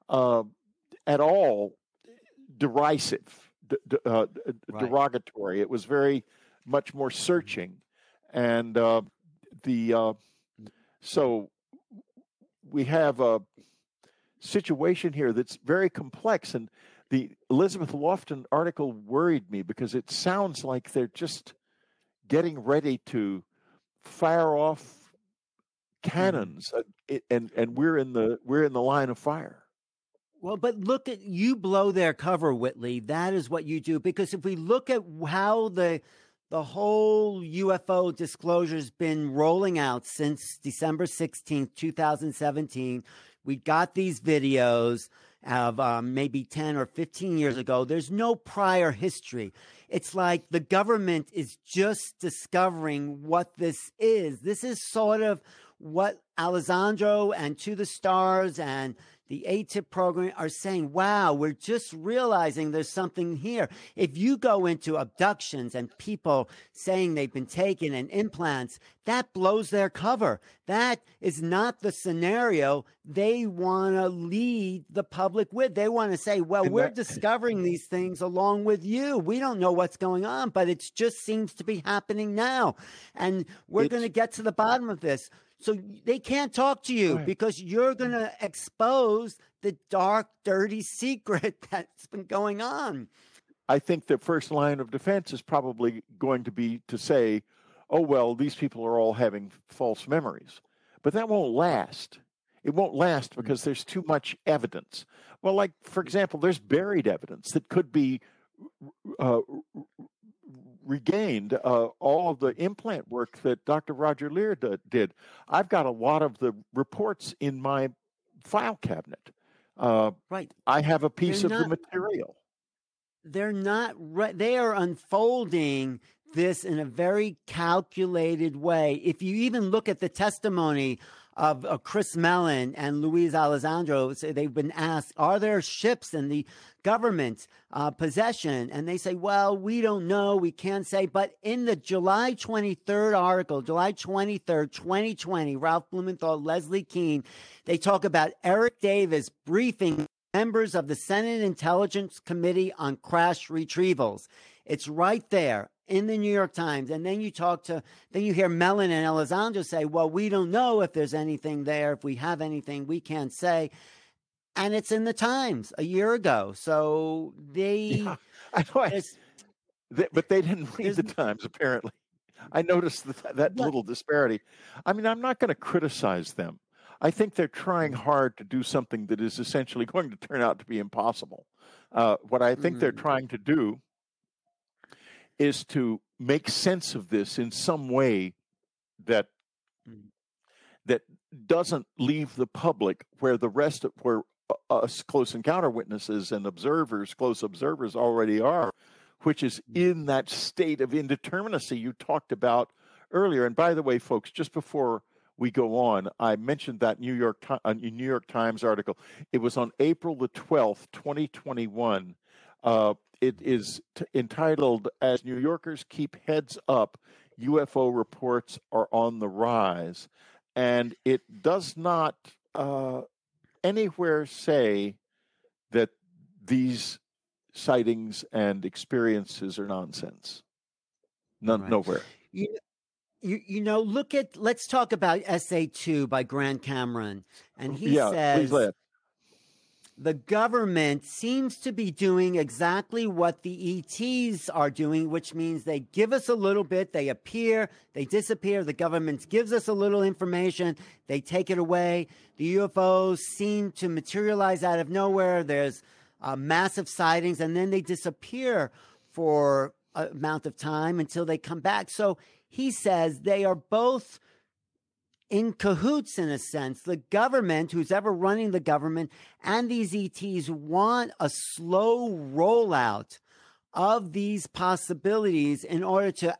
at all derisive, derogatory. It was very much more searching. And so we have a situation here that's very complex. And the Elizabeth Loftus article worried me because it sounds like they're just getting ready to fire off cannons, and we're in the line of fire. Well, but look at you blow their cover, Whitley. That is what you do. Because if we look at how the the whole UFO disclosure has been rolling out since December 16th, 2017. We got these videos of maybe 10 or 15 years ago. There's no prior history. It's like the government is just discovering what this is. This is sort of what Alessandro and To the Stars and the ATIP program are saying. Wow, we're just realizing there's something here. If you go into abductions and people saying they've been taken and implants, that blows their cover. That is not the scenario they want to lead the public with. They want to say, well, we're discovering these things along with you. We don't know what's going on, but it just seems to be happening now. And we're going to get to the bottom of this. So they can't talk to you because you're going to expose the dark, dirty secret that's been going on. I think the first line of defense is probably going to be to say, oh, well, these people are all having false memories. But that won't last. It won't last because there's too much evidence. Well, like, for example, there's buried evidence that could be regained, all of the implant work that Dr. Roger Leir did. I've got a lot of the reports in my file cabinet. Right. I have a piece of the material. They're not right. They are unfolding this in a very calculated way. If you even look at the testimony of Chris Mellon and Luis Alessandro, they've been asked, are there ships in the government possession? And they say, well, we don't know. We can't say. But in the July 23rd article, July 23rd, 2020, Ralph Blumenthal, Leslie Kean, they talk about Eric Davis briefing members of the Senate Intelligence Committee on crash retrievals. It's right there in the New York Times. And then you hear Mellon and Elizondo say, well, we don't know if there's anything there. If we have anything, we can't say. And it's in the Times a year ago. So they... Yeah, but they didn't read the Times, apparently. I noticed that little disparity. I mean, I'm not going to criticize them. I think they're trying hard to do something that is essentially going to turn out to be impossible. What I think they're trying to do is to make sense of this in some way that doesn't leave the public where the rest of where us close encounter witnesses and close observers already are, which is in that state of indeterminacy you talked about earlier. And by the way, folks, just before we go on, I mentioned that New York Times article. It was on April the 12th, 2021. It is entitled, "As New Yorkers Keep Heads Up, UFO Reports Are on the Rise." And it does not anywhere say that these sightings and experiences are nonsense. Nowhere. Let's talk about SA2 by Grant Cameron. And he says, the government seems to be doing exactly what the ETs are doing, which means they give us a little bit, they appear, they disappear, the government gives us a little information, they take it away. The UFOs seem to materialize out of nowhere. There's massive sightings, and then they disappear for an amount of time until they come back. So he says they are both in cahoots in a sense. The government, who's ever running the government, and these ETs want a slow rollout of these possibilities in order to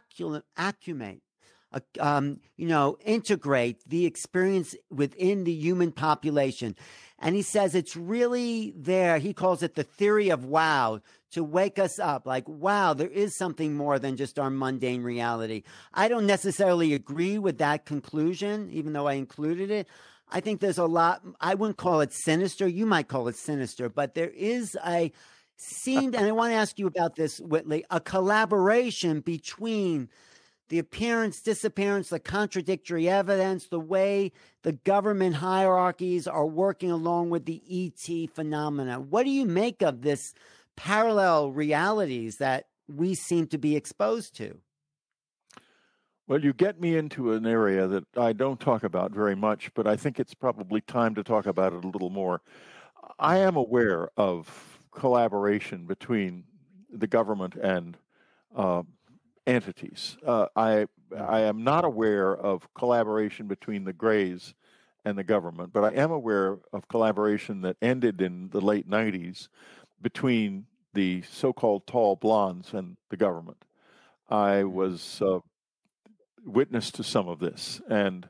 integrate the experience within the human population. And he says it's really there. He calls it the theory of wow, to wake us up. Like, wow, there is something more than just our mundane reality. I don't necessarily agree with that conclusion, even though I included it. I think there's a lot. I wouldn't call it sinister. You might call it sinister, but there is and I want to ask you about this, Whitley, a collaboration between the appearance, disappearance, the contradictory evidence, the way the government hierarchies are working along with the ET phenomena. What do you make of this parallel realities that we seem to be exposed to? Well, you get me into an area that I don't talk about very much, but I think it's probably time to talk about it a little more. I am aware of collaboration between the government and entities. I am not aware of collaboration between the Greys and the government, but I am aware of collaboration that ended in the late 90s between the so-called tall blondes and the government. I was witness to some of this, and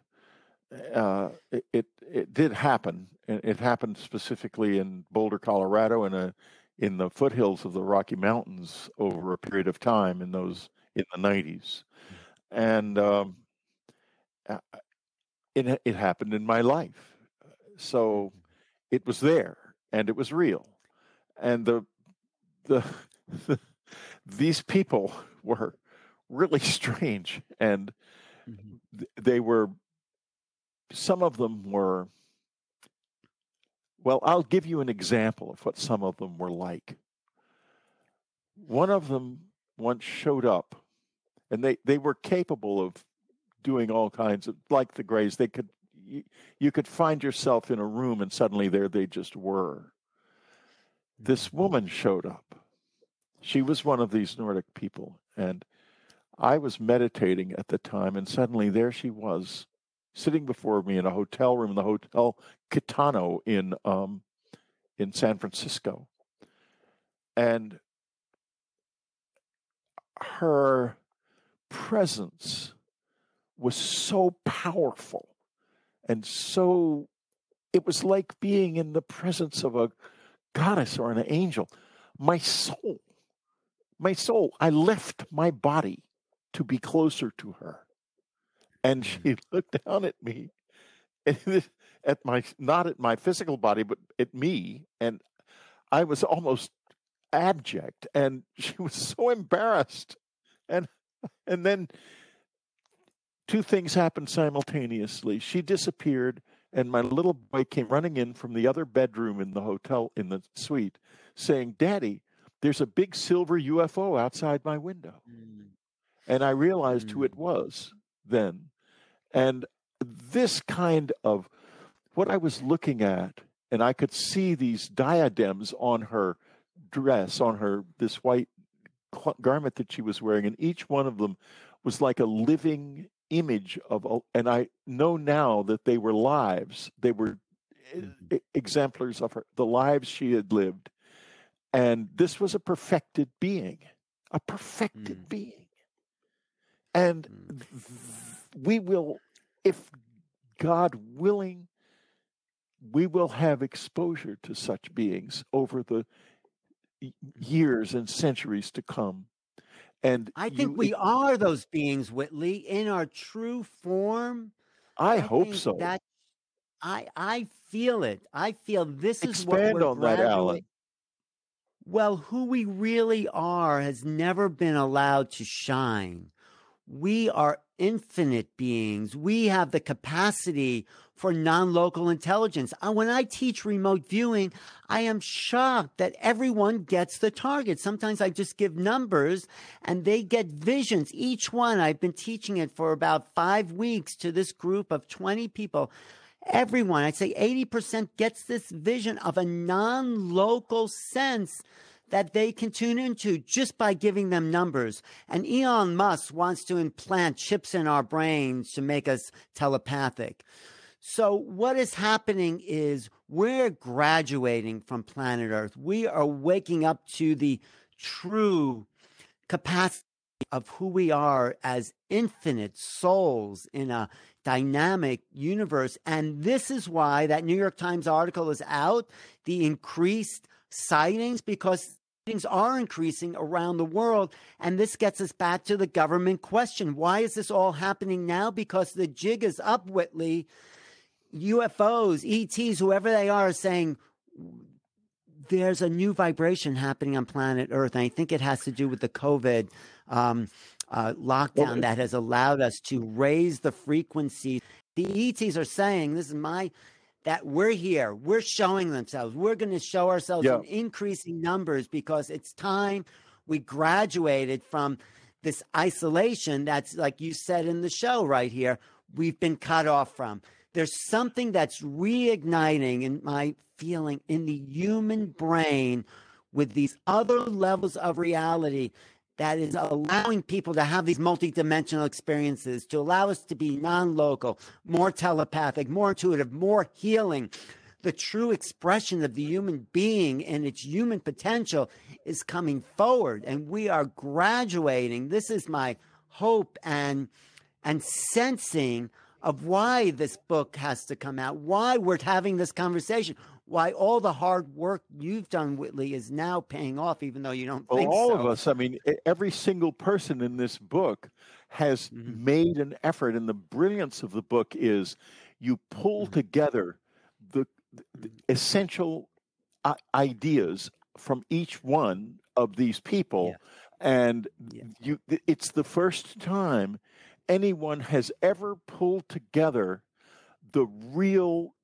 it did happen. It happened specifically in Boulder, Colorado, and in the foothills of the Rocky Mountains over a period of time in the 90s, and it happened in my life. So it was there, and it was real, and these people were really strange, and they were. Some of them were. Well, I'll give you an example of what some of them were like. One of them once showed up, and they were capable of doing all kinds of, like the Greys. You could find yourself in a room, and suddenly there they just were. This woman showed up. She was one of these Nordic people, and I was meditating at the time, and suddenly there she was, sitting before me in a hotel room, the Hotel Kitano in San Francisco. And her presence was so powerful, and so it was like being in the presence of a goddess or an angel. My soul, I left my body to be closer to her. And she looked down at me, not at my physical body, but at me. And I was almost abject, and she was so embarrassed. And then two things happened simultaneously. She disappeared, and my little boy came running in from the other bedroom in the hotel, in the suite, saying, "Daddy, there's a big silver UFO outside my window." And I realized who it was then. And this kind of what I was looking at, and I could see these diadems on her dress, this white garment that she was wearing, and each one of them was like a living image and I know now that they were lives. They were exemplars of the lives she had lived. And this was a perfected being. And we will, if God willing, we will have exposure to such beings over the years and centuries to come. And I think we are those beings, Whitley, in our true form. I hope so. That I feel it. I feel this is what Expand we're on that, Alan. Well, who we really are has never been allowed to shine. We are infinite beings. We have the capacity for non-local intelligence. When I teach remote viewing, I am shocked that everyone gets the target. Sometimes I just give numbers and they get visions. Each one, I've been teaching it for about 5 weeks to this group of 20 people. Everyone, I'd say 80% gets this vision of a non-local sense that they can tune into just by giving them numbers. And Elon Musk wants to implant chips in our brains to make us telepathic. So what is happening is we're graduating from planet Earth. We are waking up to the true capacity of who we are as infinite souls in a dynamic universe. And this is why that New York Times article is out, the increased sightings, because sightings are increasing around the world. And this gets us back to the government question. Why is this all happening now? Because the jig is up, Whitley. UFOs, ETs, whoever they are saying there's a new vibration happening on planet Earth. And I think it has to do with the COVID lockdown that has allowed us to raise the frequency. The ETs are saying, that we're here. We're showing themselves. We're going to show ourselves in increasing numbers because it's time we graduated from this isolation that's, like you said in the show right here, we've been cut off from. There's something that's reigniting, in my feeling, in the human brain with these other levels of reality that is allowing people to have these multidimensional experiences, to allow us to be non-local, more telepathic, more intuitive, more healing. The true expression of the human being and its human potential is coming forward, and we are graduating. This is my hope and sensing of why this book has to come out, why we're having this conversation, why all the hard work you've done, Whitley, is now paying off, even though you don't think so. All of us, I mean, every single person in this book has made an effort, and the brilliance of the book is you pull together the essential ideas from each one of these people, and it's the first time anyone has ever pulled together the real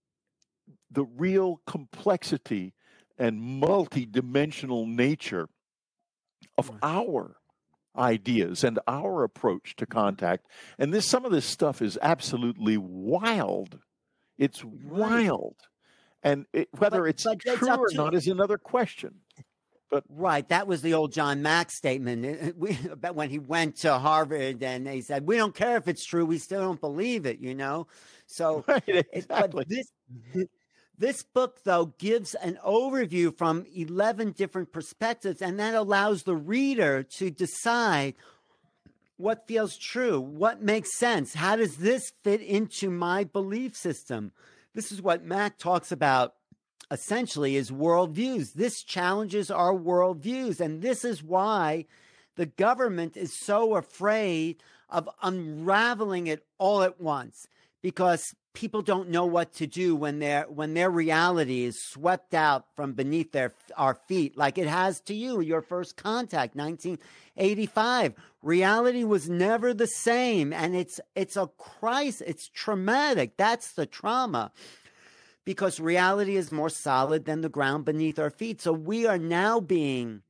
complexity and multi-dimensional nature of our ideas and our approach to contact. And some of this stuff is absolutely wild. It's wild. And whether it's true or not is another question. But that was the old John Mack statement when he went to Harvard, and they said, we don't care if it's true, we still don't believe it, you know? So exactly. This book, though, gives an overview from 11 different perspectives, and that allows the reader to decide what feels true, what makes sense, how does this fit into my belief system? This is what Mack talks about, essentially, is worldviews. This challenges our worldviews, and this is why the government is so afraid of unraveling it all at once, because people don't know what to do when their reality is swept out from beneath our feet, like it has to you. Your first contact, 1985. Reality was never the same, and it's a crisis. It's traumatic. That's the trauma, because reality is more solid than the ground beneath our feet. So we are now being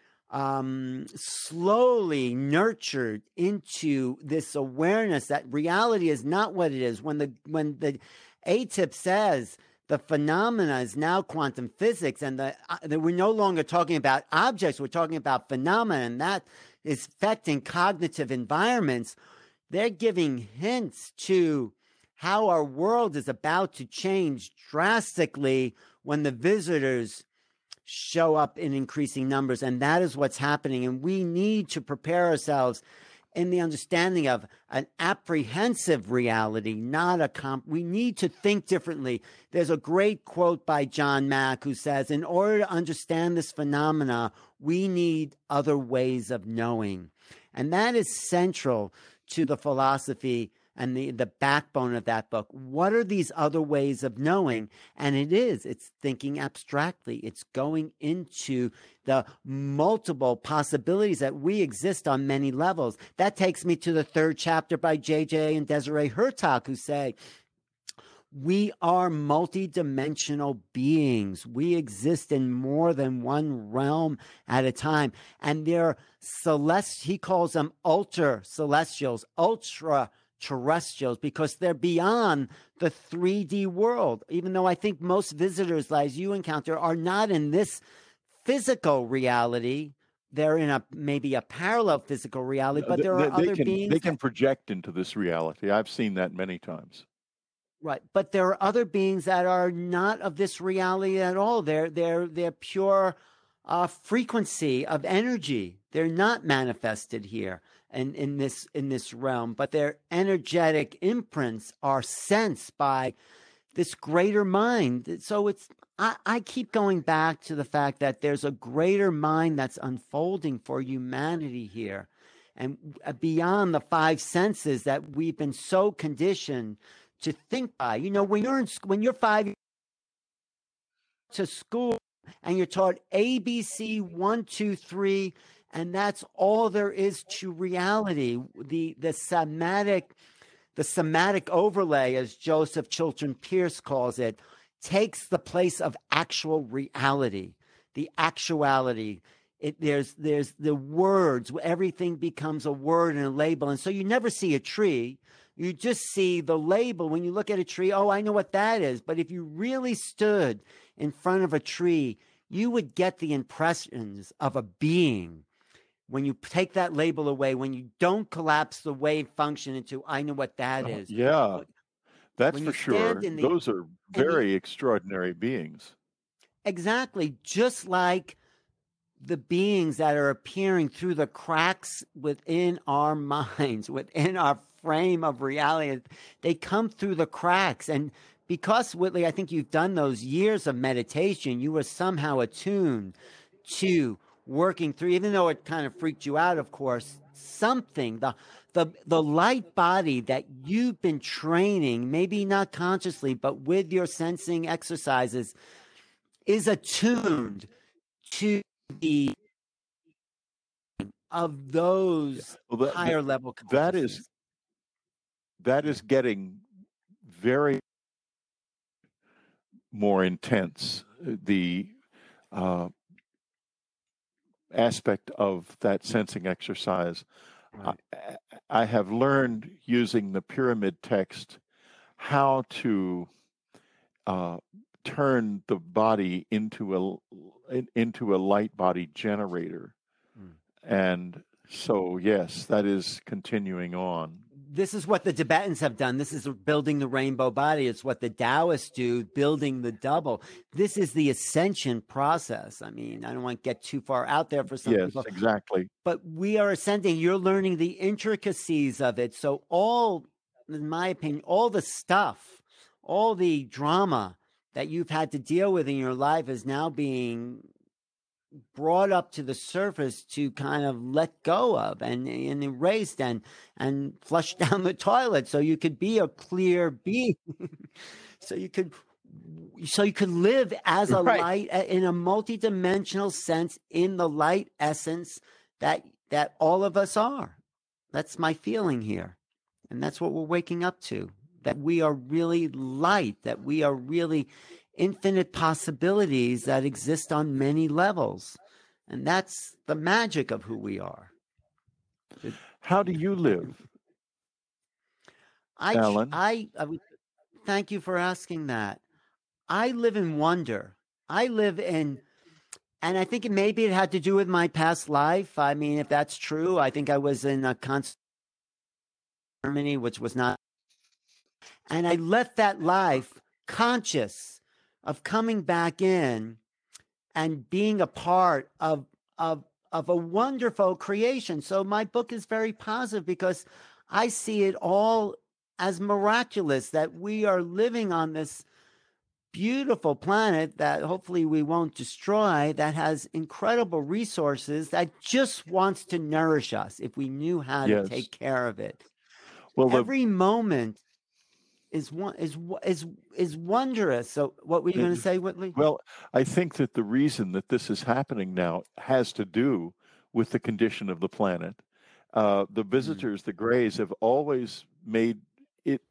slowly nurtured into this awareness that reality is not what it is. When the ATIP says the phenomena is now quantum physics, and that we're no longer talking about objects, we're talking about phenomena, and that is affecting cognitive environments, they're giving hints to how our world is about to change drastically when the visitors show up in increasing numbers. And that is what's happening. And we need to prepare ourselves in the understanding of an apprehensive reality, we need to think differently. There's a great quote by John Mack who says, in order to understand this phenomena, we need other ways of knowing. And that is central to the philosophy and the backbone of that book. What are these other ways of knowing? And it's thinking abstractly. It's going into the multiple possibilities that we exist on many levels. That takes me to the third chapter by J.J. and Desiree Hurtak, who say, we are multidimensional beings. We exist in more than one realm at a time. And they're he calls them ultra-celestials, ultra-terrestrials, because they're beyond the 3D world. Even though I think most visitors, as you encounter, are not in this physical reality. They're in maybe a parallel physical reality, but there are other beings. They can project into this reality. I've seen that many times. Right, but there are other beings that are not of this reality at all. They're pure frequency of energy. They're not manifested here in this realm, but their energetic imprints are sensed by this greater mind. So I keep going back to the fact that there's a greater mind that's unfolding for humanity here, and beyond the five senses that we've been so conditioned to think by. You know, when you're 5 years to school and you're taught ABC 1, 2, 3, and that's all there is to reality. The somatic overlay, as Joseph Chilton Pierce calls it, takes the place of actual reality, the actuality. There's the words. Everything becomes a word and a label, and so you never see a tree. You just see the label. When you look at a tree, oh, I know what that is. But if you really stood in front of a tree, you would get the impressions of a being when you take that label away, when you don't collapse the wave function into, I know what that is. Yeah, that's when for you sure. stand in the- Those are very extraordinary beings. Exactly. Just like the beings that are appearing through the cracks within our minds, within our frame of reality, they come through the cracks. And because, Whitley, I think you've done those years of meditation, you were somehow attuned to working through, even though it kind of freaked you out, of course, something, the light body that you've been training, maybe not consciously, but with your sensing exercises, is attuned to the of those higher level consciousness. That is getting very more intense. The aspect of that sensing exercise. Right. I have learned using the pyramid text how to turn the body into a light body generator. And so, yes, that is continuing on. This is what the Tibetans have done. This is building the rainbow body. It's what the Taoists do, building the double. This is the ascension process. I mean, I don't want to get too far out there for some people. Yes, exactly. But we are ascending. You're learning the intricacies of it. So all, in my opinion, all the stuff, all the drama that you've had to deal with in your life is now being brought up to the surface to kind of let go of and erased and flushed down the toilet so you could be a clear being. so you could live as a light in a multidimensional sense, in the light essence that all of us are. That's my feeling here. And that's what we're waking up to, that we are really light, that we are really infinite possibilities that exist on many levels. And that's the magic of who we are. How do you live, Alan? Thank you for asking that. I live in wonder. I live in, and I think maybe it had to do with my past life. I mean, if that's true, I think I was in a Germany, which was not, and I left that life conscious of coming back in and being a part of a wonderful creation. So my book is very positive because I see it all as miraculous, that we are living on this beautiful planet that hopefully we won't destroy, that has incredible resources, that just wants to nourish us if we knew how to take care of it. Well, every moment is wondrous. So what were you going to say, Whitley? Well, I think that the reason that this is happening now has to do with the condition of the planet. The visitors, the Greys, have always made it,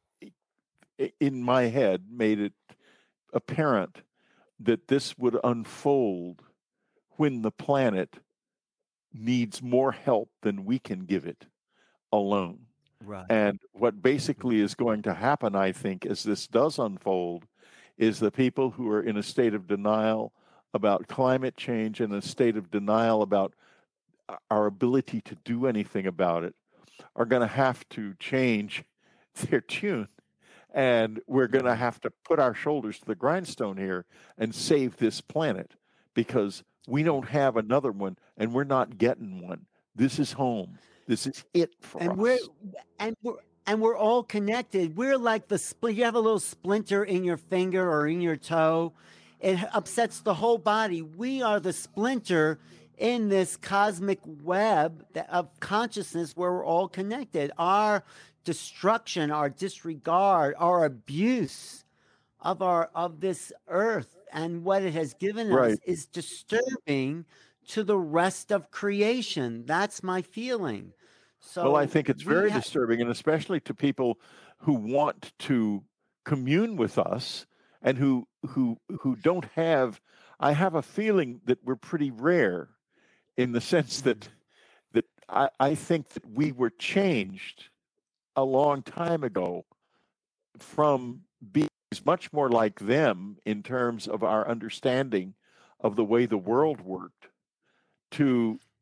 in my head, made it apparent that this would unfold when the planet needs more help than we can give it alone. Right. And what basically is going to happen, I think, as this does unfold, is the people who are in a state of denial about climate change and a state of denial about our ability to do anything about it are going to have to change their tune. And we're going to have to put our shoulders to the grindstone here and save this planet, because we don't have another one and we're not getting one. This is home. This is it for us. We're all connected. We're like the split. You have a little splinter in your finger or in your toe. It upsets the whole body. We are the splinter in this cosmic web of consciousness where we're all connected. Our destruction, our disregard, our abuse of this earth and what it has given us is disturbing to the rest of creation. That's my feeling. So well, I think it's very disturbing, and especially to people who want to commune with us and who don't have. I have a feeling that we're pretty rare, in the sense that I think that we were changed a long time ago from being much more like them in terms of our understanding of the way the world worked, to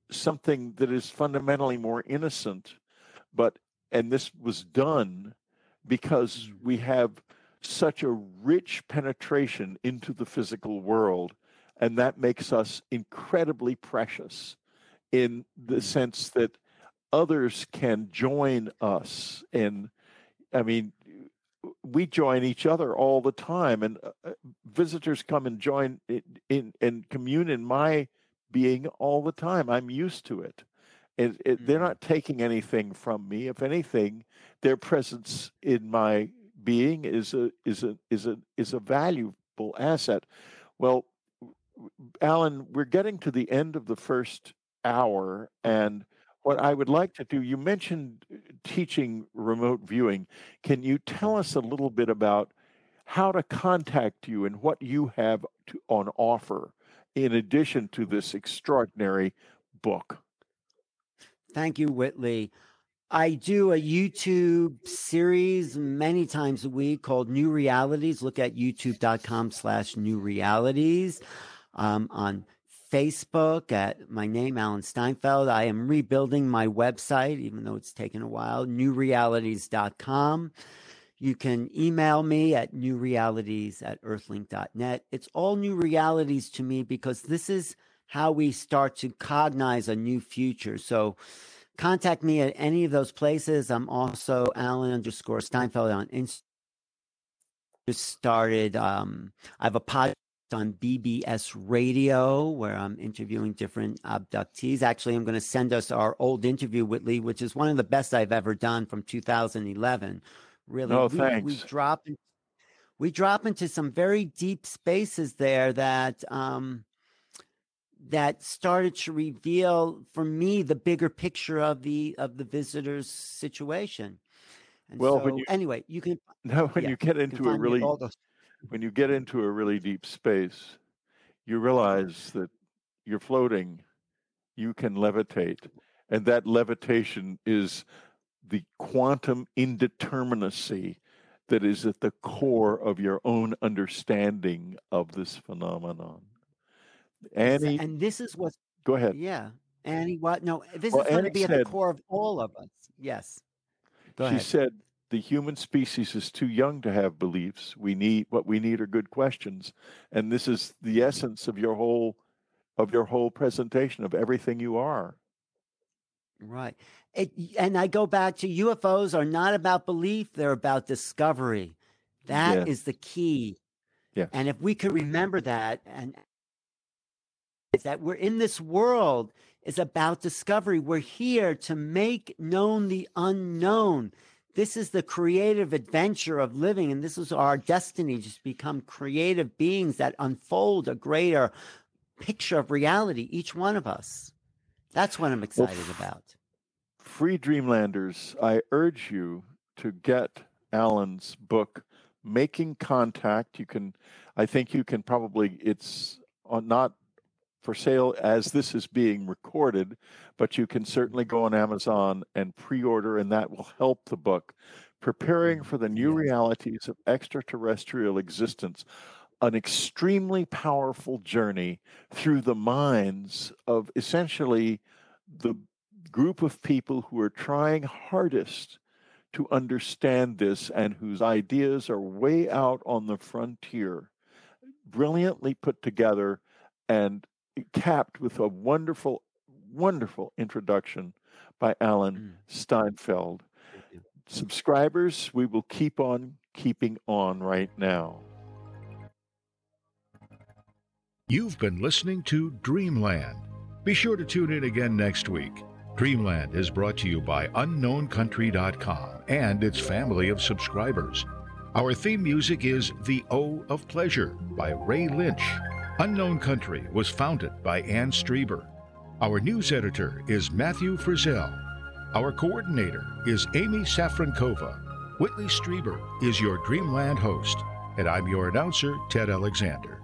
something that is fundamentally more innocent, and this was done because we have such a rich penetration into the physical world, and that makes us incredibly precious in the sense that others can join us. And I mean, we join each other all the time, and visitors come and join in and commune in my being all the time. I'm used to it. They're not taking anything from me. If anything, their presence in my being is a valuable asset. Well, Alan, we're getting to the end of the first hour, and what I would like to do, you mentioned teaching remote viewing. Can you tell us a little bit about how to contact you and what you have on offer in addition to this extraordinary book? Thank you, Whitley. I do a YouTube series many times a week called New Realities. Look at youtube.com/New Realities. On Facebook at my name, Alan Steinfeld. I am rebuilding my website, even though it's taken a while, newrealities.com. You can email me at newrealities@earthlink.net. It's all new realities to me because this is how we start to cognize a new future. So contact me at any of those places. I'm also Alan_Steinfeld on Instagram. Just started, I have a podcast on BBS Radio where I'm interviewing different abductees. Actually, I'm going to send us our old interview, Whitley, which is one of the best I've ever done from 2011. Really, oh, thanks. We drop into some very deep spaces there that that started to reveal for me the bigger picture of the visitor's situation. And well, so, anyway, you can you get into a really when you get into a really deep space, you realize that you're floating, you can levitate, and that levitation is the quantum indeterminacy that is at the core of your own understanding of this phenomenon. Annie, and this is what. Go ahead. Yeah, Annie. What? No, this is going to be at the core of all of us. Yes. She said the human species is too young to have beliefs. What we need are good questions, and this is the essence of your whole presentation of everything you are. Right. And I go back to UFOs are not about belief; they're about discovery. That is the key. Yeah. And if we could remember that, and that we're in this world is about discovery. We're here to make known the unknown. This is the creative adventure of living, and this is our destiny, just become creative beings that unfold a greater picture of reality, each one of us. That's what I'm excited about. Free Dreamlanders, I urge you to get Alan's book, Making Contact. I think you can probably, it's not for sale as this is being recorded, but you can certainly go on Amazon and pre-order, and that will help the book. Preparing for the New Realities of Extraterrestrial Existence, an extremely powerful journey through the minds of essentially the group of people who are trying hardest to understand this and whose ideas are way out on the frontier, brilliantly put together and capped with a wonderful, wonderful introduction by Alan Steinfeld. Subscribers, we will keep on keeping on right now. You've been listening to Dreamland. Be sure to tune in again next week. Dreamland is brought to you by UnknownCountry.com and its family of subscribers. Our theme music is The O of Pleasure by Ray Lynch. Unknown Country was founded by Ann Strieber. Our news editor is Matthew Frizzell. Our coordinator is Amy Safrankova. Whitley Strieber is your Dreamland host, and I'm your announcer, Ted Alexander.